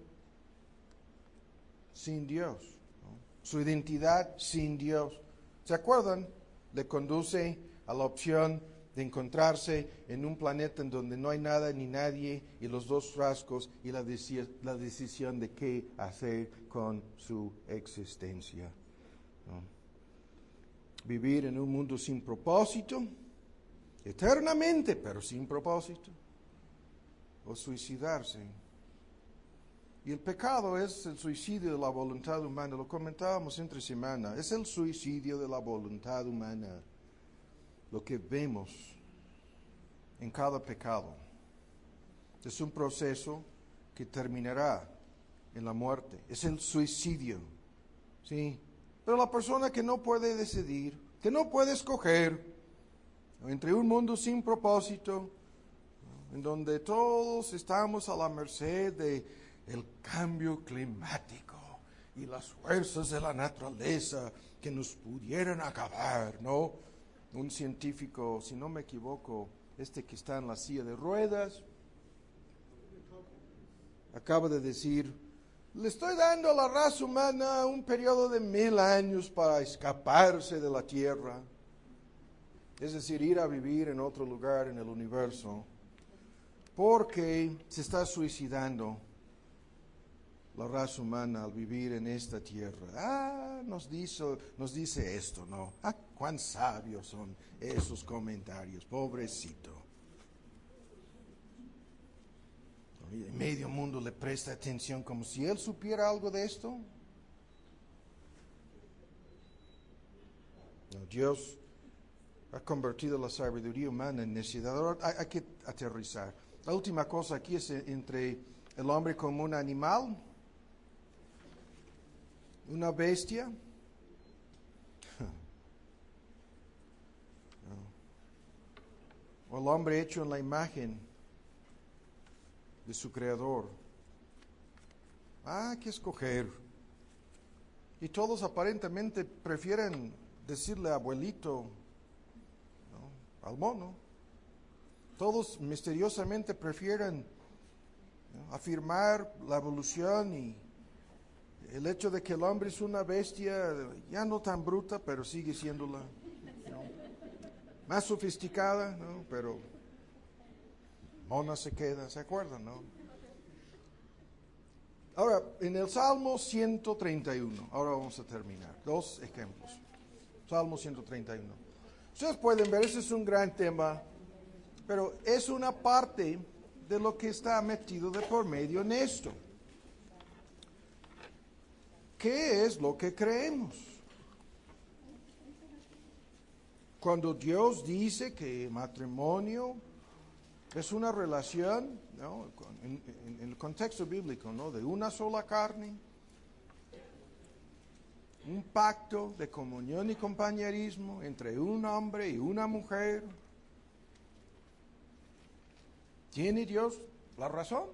sin Dios, ¿no? Su identidad sin Dios. ¿Se acuerdan? Le conduce a la opción de encontrarse en un planeta en donde no hay nada ni nadie, y los dos frascos y la, deci- la decisión de qué hacer con su existencia, ¿no? Vivir en un mundo sin propósito, eternamente, pero sin propósito, o suicidarse. Y el pecado es el suicidio de la voluntad humana, lo comentábamos entre semana, es el suicidio de la voluntad humana, lo que vemos en cada pecado. Es un proceso que terminará en la muerte, es el suicidio, ¿sí? Pero la persona que no puede decidir, que no puede escoger entre un mundo sin propósito, ¿no?, en donde todos estamos a la merced de el cambio climático y las fuerzas de la naturaleza que nos pudieran acabar, ¿no? Un científico, si no me equivoco, este que está en la silla de ruedas, acaba de decir: le estoy dando a la raza humana un periodo de mil años para escaparse de la Tierra, es decir, ir a vivir en otro lugar en el universo, porque se está suicidando la raza humana al vivir en esta tierra. Ah, nos dice, nos dice esto, ¿no? Ah, cuán sabios son esos comentarios, pobrecito. Y medio mundo le presta atención como si él supiera algo de esto. No, Dios ha convertido la sabiduría humana en necedad. Ahora hay, hay que aterrizar. La última cosa aquí es entre el hombre como un animal, una bestia, o el hombre hecho en la imagen de su creador. Ah, hay que escoger. Y todos aparentemente prefieren decirle abuelito, ¿no?, al mono. Todos misteriosamente prefieren, ¿no?, afirmar la evolución y el hecho de que el hombre es una bestia, ya no tan bruta, pero sigue siéndola, ¿no?, más sofisticada, ¿no?, pero mona se queda, ¿se acuerdan, no? Ahora, en el Salmo ciento treinta y uno, ahora vamos a terminar, dos ejemplos. Salmo ciento treinta y uno. Ustedes pueden ver, ese es un gran tema, pero es una parte de lo que está metido de por medio en esto. ¿Qué es lo que creemos? Cuando Dios dice que matrimonio es una relación, ¿no?, en, en, en el contexto bíblico, ¿no?, de una sola carne, un pacto de comunión y compañerismo entre un hombre y una mujer, ¿tiene Dios la razón?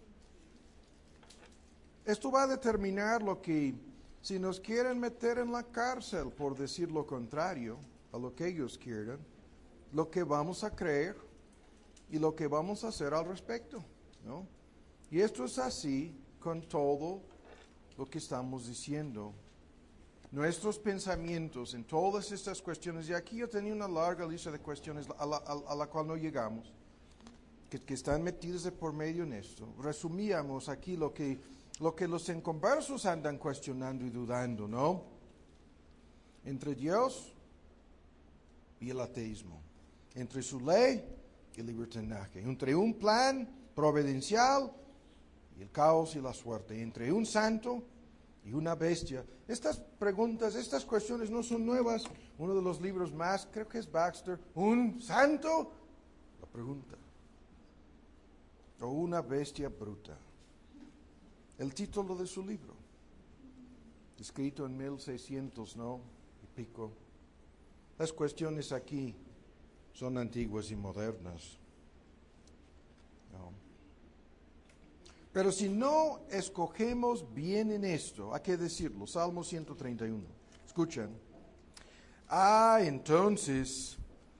Esto va a determinar lo que, si nos quieren meter en la cárcel por decir lo contrario a lo que ellos quieran, lo que vamos a creer y lo que vamos a hacer al respecto, ¿no? Y esto es así con todo lo que estamos diciendo. Nuestros pensamientos en todas estas cuestiones, y aquí yo tenía una larga lista de cuestiones a la, a, a la cual no llegamos, que, que están metidas de por medio en esto. Resumíamos aquí lo que, lo que los inconversos andan cuestionando y dudando, ¿no? Entre Dios y el ateísmo, entre su ley y el libertinaje, entre un plan providencial el caos y la suerte, entre un santo y una bestia. Estas preguntas, estas cuestiones no son nuevas. Uno de los libros más, creo que es Baxter, ¿un santo? La pregunta. O una bestia bruta. El título de su libro, escrito en mil seiscientos, ¿no? Y pico. Las cuestiones aquí son antiguas y modernas. ¿No? Pero si no escogemos bien en esto, hay que decirlo, Salmo ciento treinta y uno. Escuchen. Ah, entonces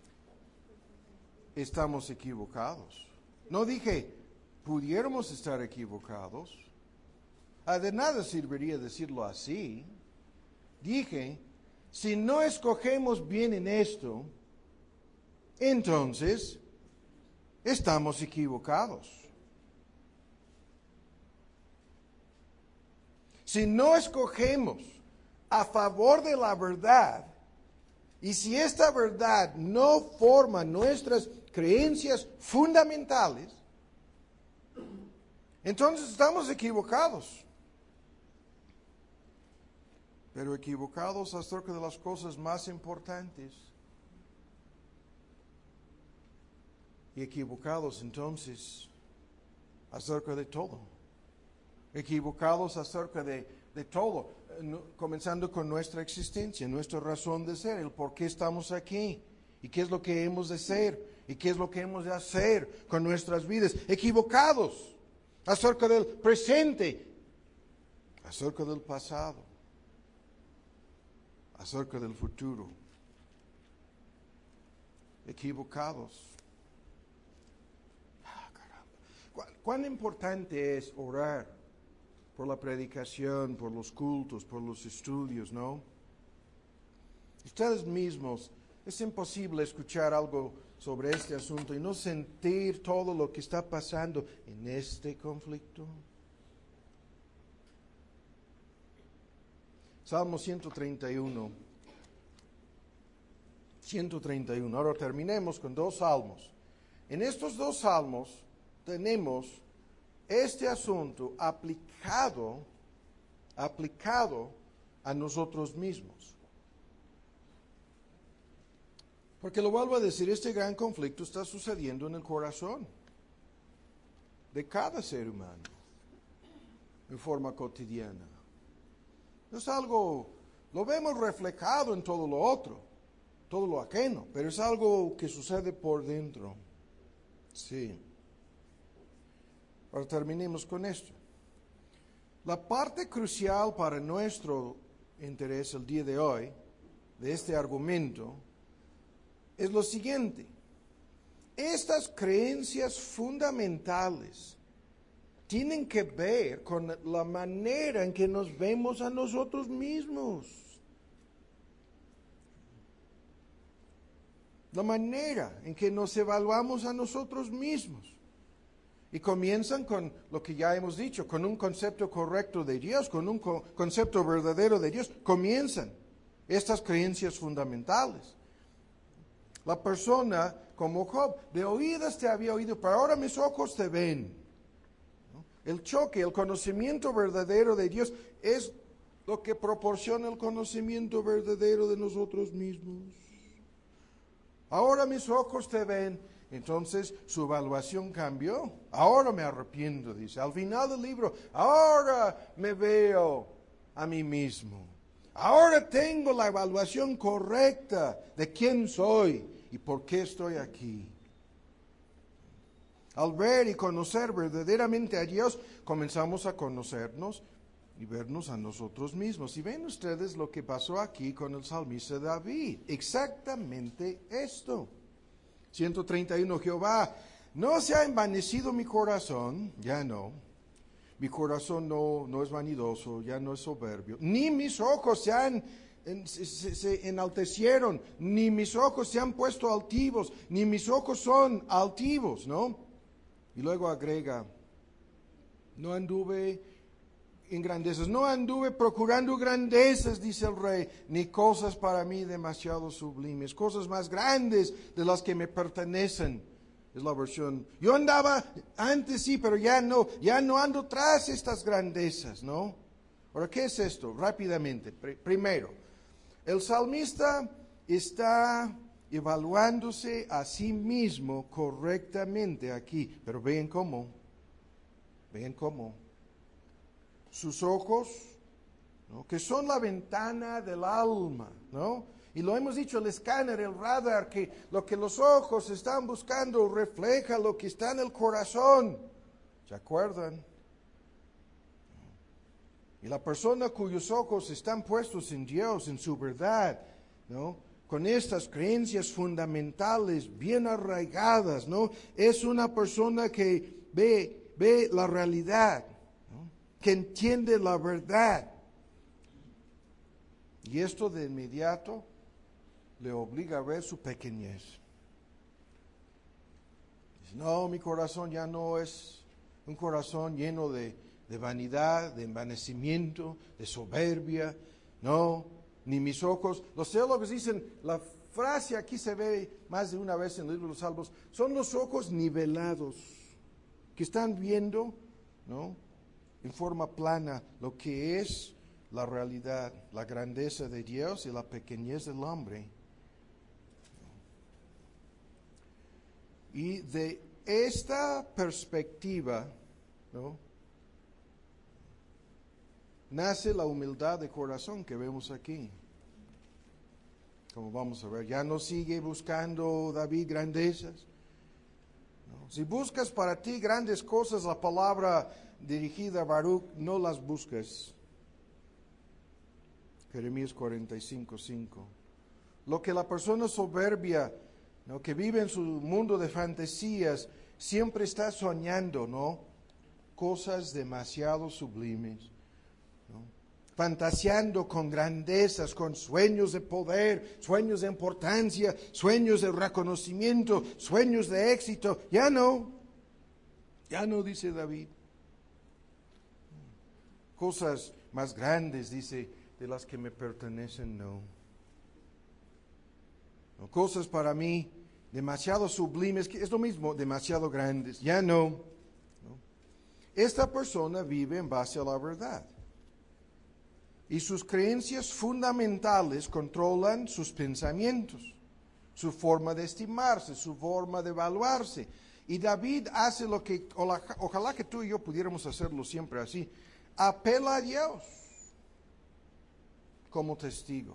estamos equivocados. No dije, pudiéramos estar equivocados. Ah, de nada serviría decirlo así. Dije, si no escogemos bien en esto, entonces estamos equivocados. Si no escogemos a favor de la verdad, y si esta verdad no forma nuestras creencias fundamentales, entonces estamos equivocados. Pero equivocados acerca de las cosas más importantes. Y equivocados entonces acerca de todo. Equivocados acerca de, de todo, no, comenzando con nuestra existencia, nuestra razón de ser, el por qué estamos aquí, y qué es lo que hemos de ser, y qué es lo que hemos de hacer con nuestras vidas. Equivocados acerca del presente, acerca del pasado, acerca del futuro. Equivocados. Ah, caramba. ¿Cuán, cuán importante es orar por la predicación, por los cultos, por los estudios, ¿no? Ustedes mismos, es imposible escuchar algo sobre este asunto y no sentir todo lo que está pasando en este conflicto. Salmo ciento treinta y uno. ciento treinta y uno. Ahora terminemos con dos salmos. En estos dos salmos tenemos este asunto aplicado, aplicado a nosotros mismos. Porque lo vuelvo a decir, este gran conflicto está sucediendo en el corazón de cada ser humano en forma cotidiana. No es algo, lo vemos reflejado en todo lo otro, todo lo ajeno, pero es algo que sucede por dentro. Sí. Ahora terminemos con esto. La parte crucial para nuestro interés el día de hoy, de este argumento, es lo siguiente. Estas creencias fundamentales tienen que ver con la manera en que nos vemos a nosotros mismos. La manera en que nos evaluamos a nosotros mismos. Y comienzan con lo que ya hemos dicho, con un concepto correcto de Dios, con un co- concepto verdadero de Dios. Comienzan estas creencias fundamentales. La persona, como Job, de oídas te había oído, pero ahora mis ojos te ven. El choque, el conocimiento verdadero de Dios es lo que proporciona el conocimiento verdadero de nosotros mismos. Ahora mis ojos te ven, entonces su evaluación cambió. Ahora me arrepiento, dice. Al final del libro, ahora me veo a mí mismo. Ahora tengo la evaluación correcta de quién soy y por qué estoy aquí. Al ver y conocer verdaderamente a Dios, comenzamos a conocernos y vernos a nosotros mismos. Y ven ustedes lo que pasó aquí con el salmista David. Exactamente esto. ciento treinta y uno, Jehová, no se ha envanecido mi corazón, ya no. Mi corazón no, no es vanidoso, ya no es soberbio. Ni mis ojos se han se, se, se enaltecieron, ni mis ojos se han puesto altivos, ni mis ojos son altivos, ¿no? Y luego agrega, no anduve en grandezas, no anduve procurando grandezas, dice el rey, ni cosas para mí demasiado sublimes, cosas más grandes de las que me pertenecen. Es la versión, yo andaba antes sí, pero ya no, ya no ando tras estas grandezas, ¿no? Ahora, ¿qué es esto? Rápidamente. Pr- primero, el salmista está evaluándose a sí mismo correctamente aquí, pero vean cómo, vean cómo. Sus ojos, ¿no?, que son la ventana del alma, ¿no? Y lo hemos dicho, el escáner, el radar, que lo que los ojos están buscando refleja lo que está en el corazón. ¿Se acuerdan? Y la persona cuyos ojos están puestos en Dios, en su verdad, ¿no?, con estas creencias fundamentales bien arraigadas, ¿no?, es una persona que ve, ve la realidad, ¿no?, que entiende la verdad. Y esto de inmediato le obliga a ver su pequeñez. Dice, no, mi corazón ya no es un corazón lleno de, de vanidad, de envanecimiento, de soberbia, no, ni mis ojos. Los teólogos dicen, la frase aquí se ve más de una vez en el libro de los Salmos, son los ojos nivelados, que están viendo, ¿no?, en forma plana lo que es la realidad, la grandeza de Dios y la pequeñez del hombre. Y de esta perspectiva, ¿no?, nace la humildad de corazón que vemos aquí. Como vamos a ver, ya no sigue buscando David grandezas, ¿no? Si buscas para ti grandes cosas, la palabra dirigida a Baruch, no las busques. Jeremías cuarenta y cinco, cinco. Lo que la persona soberbia, ¿no?, que vive en su mundo de fantasías, siempre está soñando, ¿no?, cosas demasiado sublimes, ¿no?, fantaseando con grandezas, con sueños de poder, sueños de importancia, sueños de reconocimiento, sueños de éxito. Ya no, ya no, dice David. Cosas más grandes, dice, de las que me pertenecen, no. No, cosas para mí demasiado sublimes, que es lo mismo, demasiado grandes, ya no, no. Esta persona vive en base a la verdad. Y sus creencias fundamentales controlan sus pensamientos, su forma de estimarse, su forma de evaluarse. Y David hace lo que, ojalá que tú y yo pudiéramos hacerlo siempre así, apela a Dios como testigo.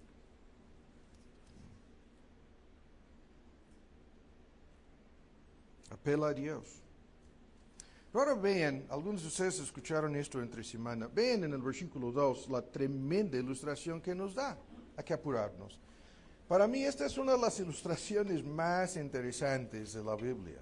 Apela a Dios. Ahora vean, algunos de ustedes escucharon esto entre semana, vean en el versículo dos la tremenda ilustración que nos da. Hay que apurarnos. Para mí esta es una de las ilustraciones más interesantes de la Biblia,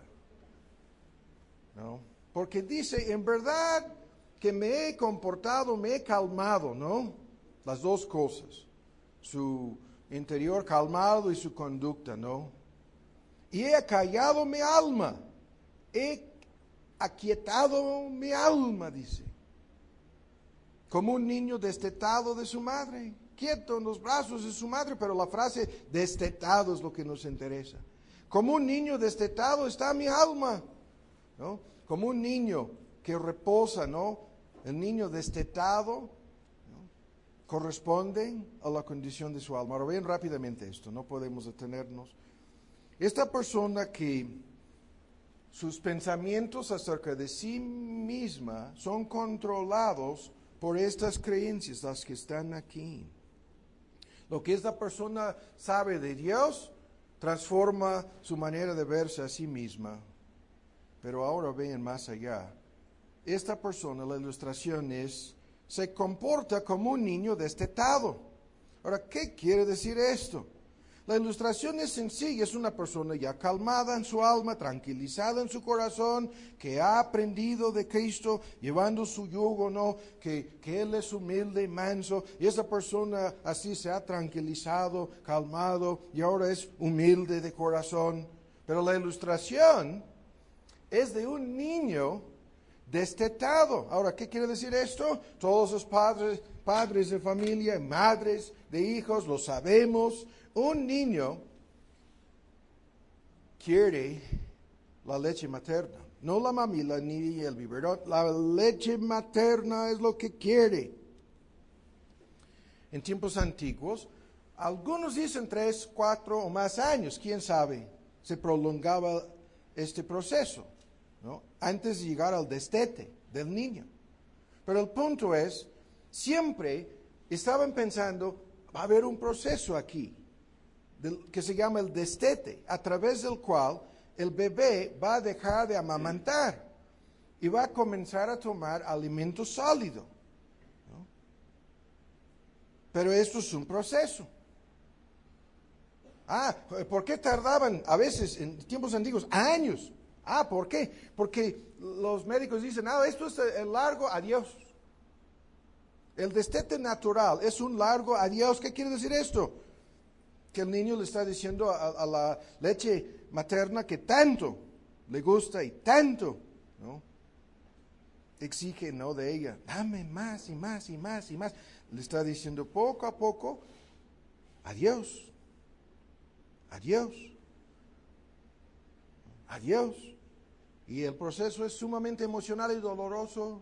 ¿no? Porque dice, en verdad que me he comportado, me he calmado, ¿no? Las dos cosas, su interior calmado y su conducta, ¿no? Y he acallado mi alma, he aquietado mi alma, dice, como un niño destetado de su madre, quieto en los brazos de su madre, pero la frase destetado es lo que nos interesa. Como un niño destetado está mi alma, ¿no? Como un niño que reposa, ¿no? El niño destetado, ¿no?, corresponde a la condición de su alma. Ahora vean rápidamente esto, no podemos detenernos. Esta persona que sus pensamientos acerca de sí misma son controlados por estas creencias, las que están aquí. Lo que esta persona sabe de Dios transforma su manera de verse a sí misma. Pero ahora vean más allá. Esta persona, la ilustración es, se comporta como un niño destetado. Ahora, ¿qué quiere decir esto? La ilustración es sencilla, es una persona ya calmada en su alma, tranquilizada en su corazón, que ha aprendido de Cristo, llevando su yugo, ¿no? Que, que Él es humilde y manso, y esa persona así se ha tranquilizado, calmado, y ahora es humilde de corazón. Pero la ilustración es de un niño destetado. Ahora, ¿qué quiere decir esto? Todos los padres, padres de familia, madres de hijos, lo sabemos. Un niño quiere la leche materna. No la mamila ni el biberón. La leche materna es lo que quiere. En tiempos antiguos, algunos dicen tres, cuatro o más años, quién sabe, se prolongaba este proceso, ¿no? Antes de llegar al destete del niño. Pero el punto es, siempre estaban pensando, va a haber un proceso aquí, del, que se llama el destete, a través del cual el bebé va a dejar de amamantar y va a comenzar a tomar alimento sólido, ¿no? Pero esto es un proceso. Ah, ¿por qué tardaban a veces en tiempos antiguos años? Ah, ¿por qué? Porque los médicos dicen, ah, esto es el largo adiós. El destete natural es un largo adiós. ¿Qué quiere decir esto? Que el niño le está diciendo a, a la leche materna que tanto le gusta y tanto, ¿no?, exige, ¿no?, de ella. Dame más y más y más y más. Le está diciendo poco a poco, adiós. Adiós, adiós. Y el proceso es sumamente emocional y doloroso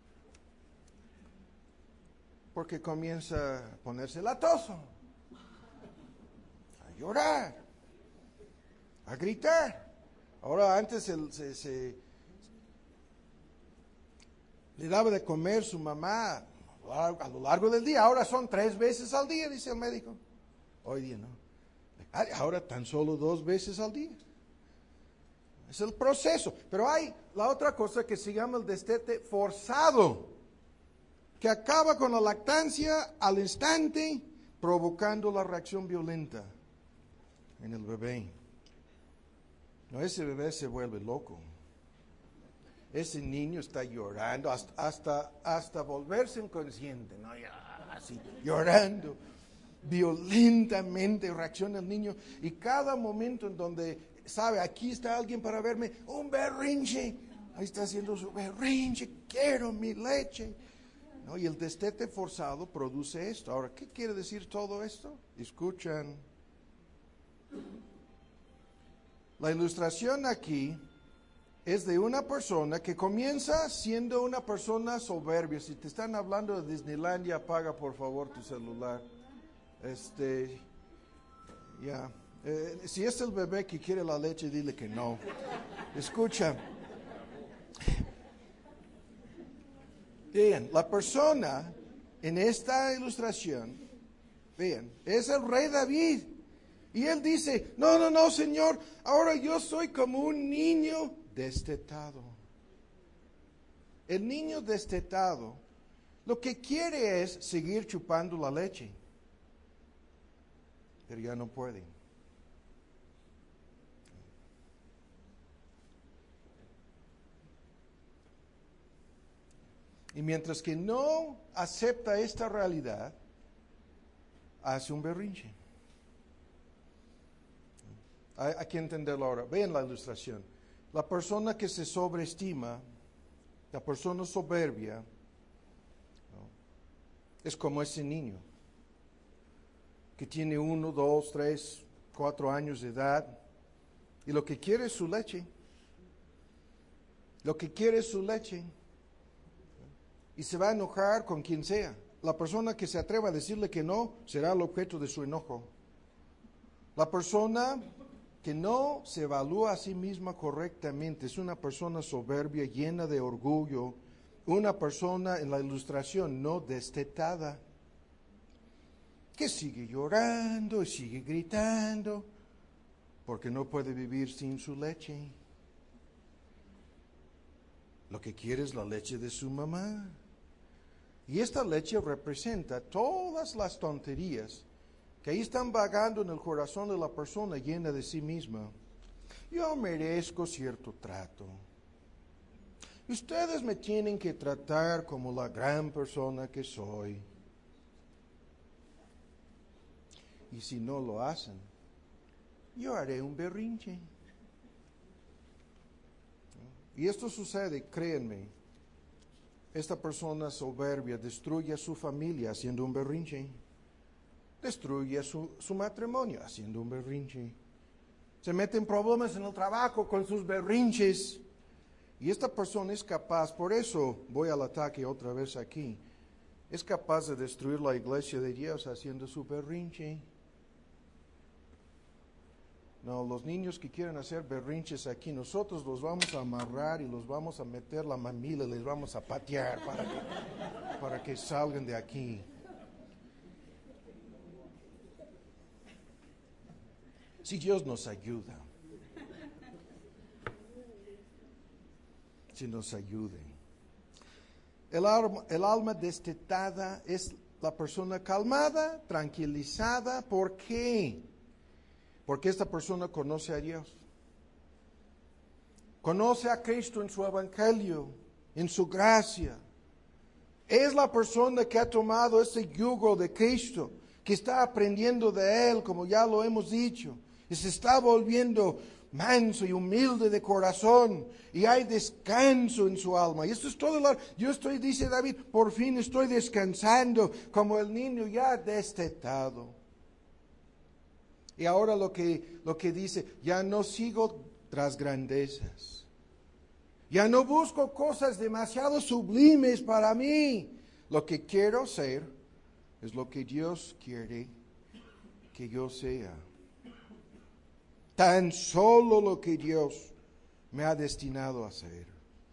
porque comienza a ponerse latoso, a llorar, a gritar. Ahora antes se, se, se le daba de comer su mamá a lo largo del día. Ahora son tres veces al día, dice el médico. Hoy día no. Ahora tan solo dos veces al día. Es el proceso. Pero hay la otra cosa que se llama el destete forzado, que acaba con la lactancia al instante, provocando la reacción violenta en el bebé. No, ese bebé se vuelve loco. Ese niño está llorando hasta, hasta, hasta volverse inconsciente, ¿no? Ya, así, llorando. Violentamente reacciona el niño y cada momento en donde sabe, aquí está alguien para verme, un berrinche, ahí está haciendo su berrinche, quiero mi leche, ¿no? Y el destete forzado produce esto. Ahora, ¿qué quiere decir todo esto? Escuchan. La ilustración aquí es de una persona que comienza siendo una persona soberbia. Si te están hablando de Disneylandia, apaga por favor tu celular. Este, ya, eh, si es el bebé que quiere la leche, dile que no. Escucha. Bien, la persona en esta ilustración, vean, es el rey David. Y él dice, no, no, no, Señor, ahora yo soy como un niño destetado. El niño destetado lo que quiere es seguir chupando la leche, pero ya no puede. Y mientras que no acepta esta realidad, hace un berrinche. Hay, hay que entenderlo ahora. Vean la ilustración. La persona que se sobreestima, la persona soberbia, ¿no?, es como ese niño que tiene uno, dos, tres, cuatro años de edad y lo que quiere es su leche. Lo que quiere es su leche. Y se va a enojar con quien sea. La persona que se atreva a decirle que no será el objeto de su enojo. La persona que no se evalúa a sí misma correctamente es una persona soberbia, llena de orgullo, una persona en la ilustración no destetada, que sigue llorando y sigue gritando porque no puede vivir sin su leche. Lo que quiere es la leche de su mamá. Y esta leche representa todas las tonterías que ahí están vagando en el corazón de la persona llena de sí misma. Yo merezco cierto trato. Ustedes me tienen que tratar como la gran persona que soy. Y si no lo hacen, yo haré un berrinche. Y esto sucede, créanme, esta persona soberbia destruye a su familia haciendo un berrinche. Destruye su, su matrimonio haciendo un berrinche. Se mete en problemas en el trabajo con sus berrinches. Y esta persona es capaz, por eso voy al ataque otra vez aquí, es capaz de destruir la iglesia de Dios haciendo su berrinche. No, los niños que quieren hacer berrinches aquí, nosotros los vamos a amarrar y los vamos a meter la mamila y les vamos a patear para que, para que salgan de aquí. Si Dios nos ayuda, si nos ayude. El alma, el alma destetada es la persona calmada, tranquilizada. ¿Por qué? Porque esta persona conoce a Dios. Conoce a Cristo en su evangelio, en su gracia. Es la persona que ha tomado ese yugo de Cristo, que está aprendiendo de Él, como ya lo hemos dicho, y se está volviendo manso y humilde de corazón, y hay descanso en su alma. Y esto es todo. Lo, yo estoy, dice David, por fin estoy descansando como el niño ya destetado. Y ahora lo que, lo que dice, ya no sigo tras grandezas. Ya no busco cosas demasiado sublimes para mí. Lo que quiero ser es lo que Dios quiere que yo sea. Tan solo lo que Dios me ha destinado a ser.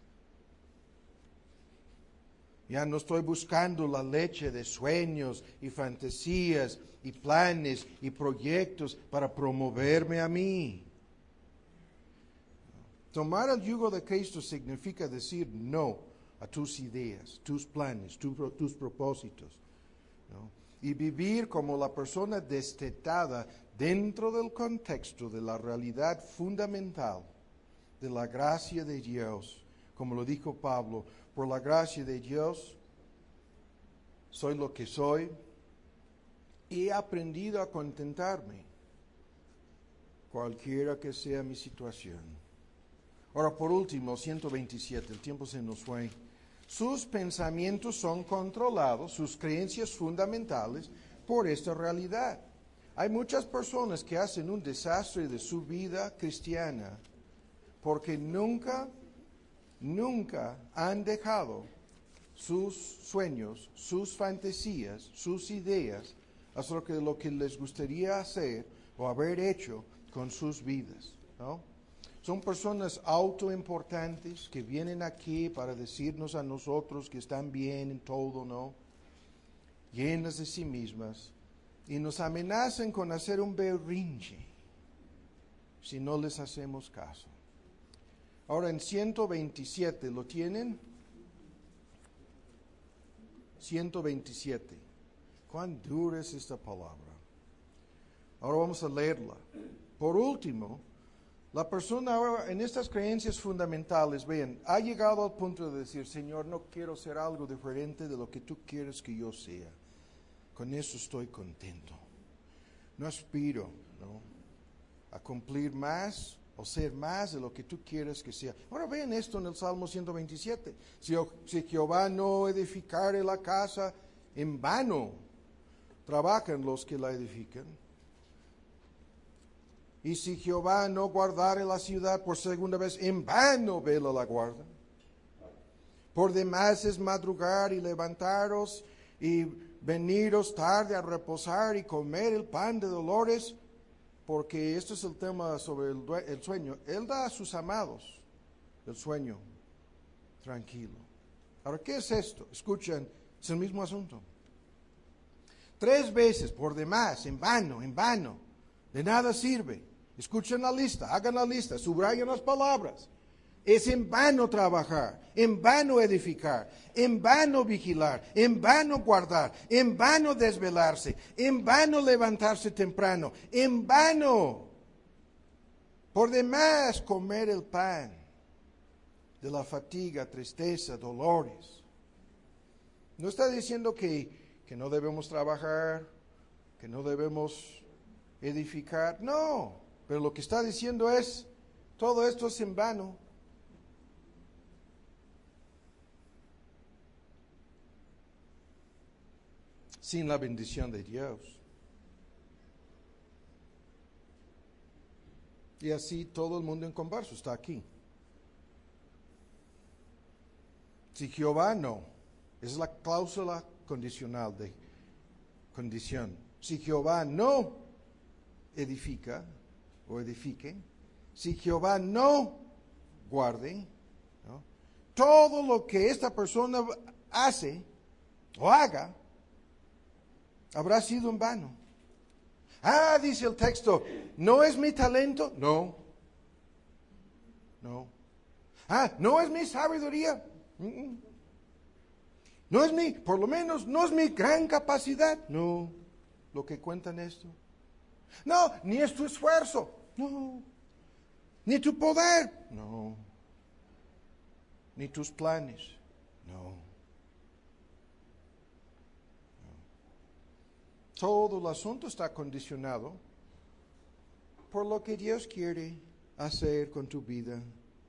Ya no estoy buscando la leche de sueños y fantasías y planes y proyectos para promoverme a mí. Tomar el yugo de Cristo significa decir no a tus ideas, tus planes, tu, tus propósitos, ¿no? Y vivir como la persona destetada dentro del contexto de la realidad fundamental de la gracia de Dios. Como lo dijo Pablo, por la gracia de Dios soy lo que soy y he aprendido a contentarme, cualquiera que sea mi situación. Ahora, por último, ciento veintisiete, el tiempo se nos fue. Sus pensamientos son controlados, sus creencias fundamentales, por esta realidad. Hay muchas personas que hacen un desastre de su vida cristiana porque nunca, nunca han dejado sus sueños, sus fantasías, sus ideas acerca de lo que les gustaría hacer o haber hecho con sus vidas, ¿no? Son personas autoimportantes que vienen aquí para decirnos a nosotros que están bien en todo, ¿no? Llenas de sí mismas, y nos amenazan con hacer un berrinche si no les hacemos caso. Ahora en ciento veintisiete, ¿lo tienen? ciento veintisiete. ¿Cuán dura es esta palabra? Ahora vamos a leerla. Por último, la persona ahora en estas creencias fundamentales, vean, ha llegado al punto de decir, Señor, no quiero ser algo diferente de lo que tú quieres que yo sea. Con eso estoy contento. No aspiro, ¿no?, a cumplir más o ser más de lo que tú quieres que sea. Ahora vean esto en el Salmo ciento veintisiete. Si, si Jehová no edificare la casa, en vano trabajan los que la edifican. Y si Jehová no guardare la ciudad, por segunda vez, en vano vela la guarda. Por demás es madrugar y levantaros y veniros tarde a reposar y comer el pan de dolores, porque esto es el tema sobre el, el sueño. Él da a sus amados el sueño tranquilo. Ahora, ¿qué es esto? Escuchen, es el mismo asunto. Tres veces, por demás, en vano, en vano, de nada sirve. Escuchen la lista, hagan la lista, subrayen las palabras. Es en vano trabajar, en vano edificar, en vano vigilar, en vano guardar, en vano desvelarse, en vano levantarse temprano, en vano, por demás, comer el pan de la fatiga, tristeza, dolores. No está diciendo que, que no debemos trabajar, que no debemos edificar, no, pero lo que está diciendo es, todo esto es en vano. Sin la bendición de Dios. Y así todo el mundo en converso está aquí. Si Jehová no, esa es la cláusula condicional de condición. Si Jehová no edifica o edifique, si Jehová no guarde, ¿no?, todo lo que esta persona hace o haga habrá sido en vano. Ah, dice el texto, ¿no es mi talento? No. No. Ah, ¿no es mi sabiduría? Mm-mm. No es mi, por lo menos, no es mi gran capacidad. No. Lo que cuenta en esto. No, ni es tu esfuerzo. No. Ni tu poder. No. Ni tus planes. No. Todo el asunto está condicionado por lo que Dios quiere hacer con tu vida.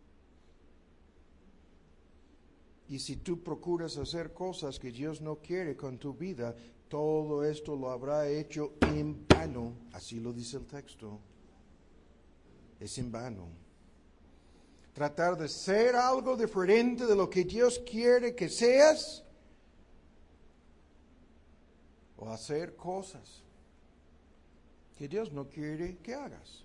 Y si tú procuras hacer cosas que Dios no quiere con tu vida, todo esto lo habrá hecho en vano. Así lo dice el texto. Es en vano. Tratar de ser algo diferente de lo que Dios quiere que seas, o hacer cosas que Dios no quiere que hagas.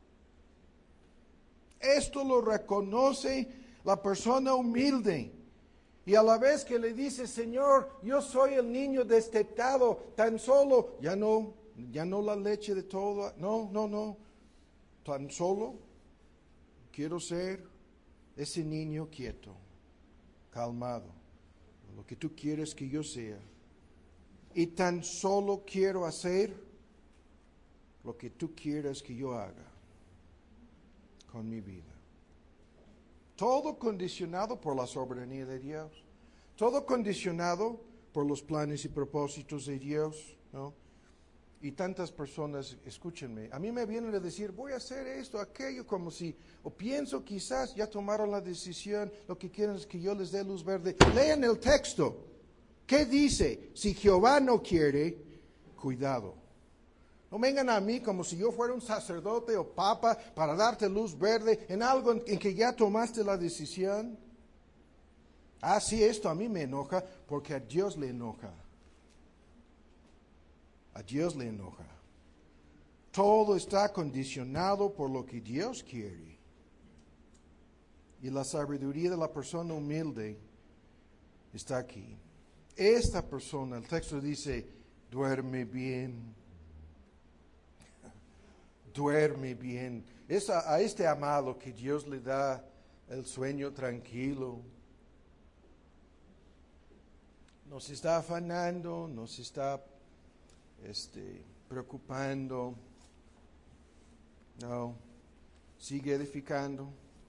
Esto lo reconoce la persona humilde. Y a la vez que le dice, Señor, yo soy el niño destetado, tan solo, ya no, ya no la leche de todo, no, no, no, tan solo quiero ser ese niño quieto, calmado, lo que tú quieres que yo sea. Y tan solo quiero hacer lo que tú quieras que yo haga con mi vida. Todo condicionado por la soberanía de Dios. Todo condicionado por los planes y propósitos de Dios, ¿no? Y tantas personas, escúchenme, a mí me vienen a decir, voy a hacer esto, aquello, como si, o pienso quizás ya tomaron la decisión, lo que quieren es que yo les dé luz verde. Lean el texto. ¿Qué dice? Si Jehová no quiere, cuidado. No vengan a mí como si yo fuera un sacerdote o papa para darte luz verde en algo en, en que ya tomaste la decisión. Ah, sí, esto a mí me enoja porque a Dios le enoja. A Dios le enoja. Todo está condicionado por lo que Dios quiere. Y la sabiduría de la persona humilde está aquí. Esta persona, el texto dice, duerme bien. Duerme bien. Es a, a este amado que Dios le da el sueño tranquilo. No se está afanando, no se está este, preocupando. No. Sigue edificando.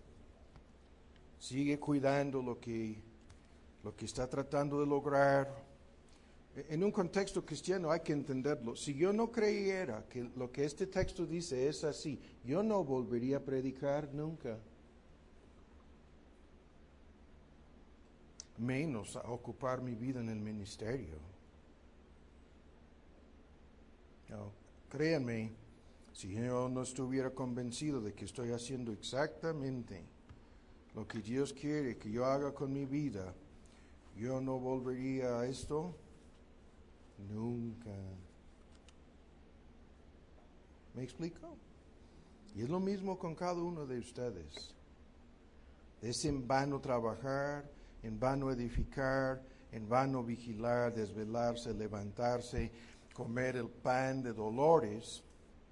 Sigue cuidando lo que, lo que está tratando de lograr. En un contexto cristiano hay que entenderlo. Si yo no creyera que lo que este texto dice es así, yo no volvería a predicar nunca. Menos a ocupar mi vida en el ministerio. No, créanme, si yo no estuviera convencido de que estoy haciendo exactamente lo que Dios quiere que yo haga con mi vida, yo no volvería a esto nunca. ¿Me explico? Y es lo mismo con cada uno de ustedes. Es en vano trabajar, en vano edificar, en vano vigilar, desvelarse, levantarse, comer el pan de dolores,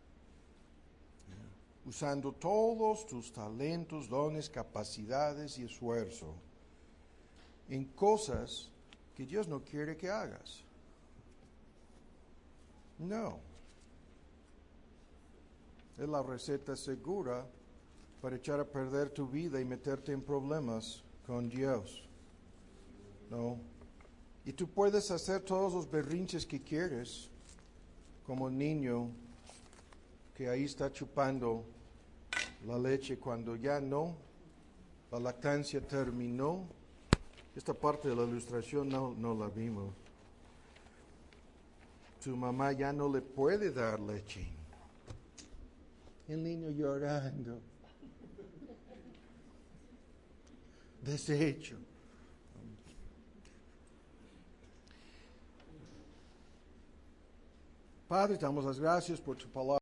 usando todos tus talentos, dones, capacidades y esfuerzo en cosas que Dios no quiere que hagas. No. Es la receta segura para echar a perder tu vida y meterte en problemas con Dios. No. Y tú puedes hacer todos los berrinches que quieres, como el niño que ahí está chupando la leche cuando ya no, la lactancia terminó. Esta parte de la ilustración no, no la vimos. Tu mamá ya no le puede dar leche. el niño llorando, deshecho. Padre, te damos las gracias por tu palabra.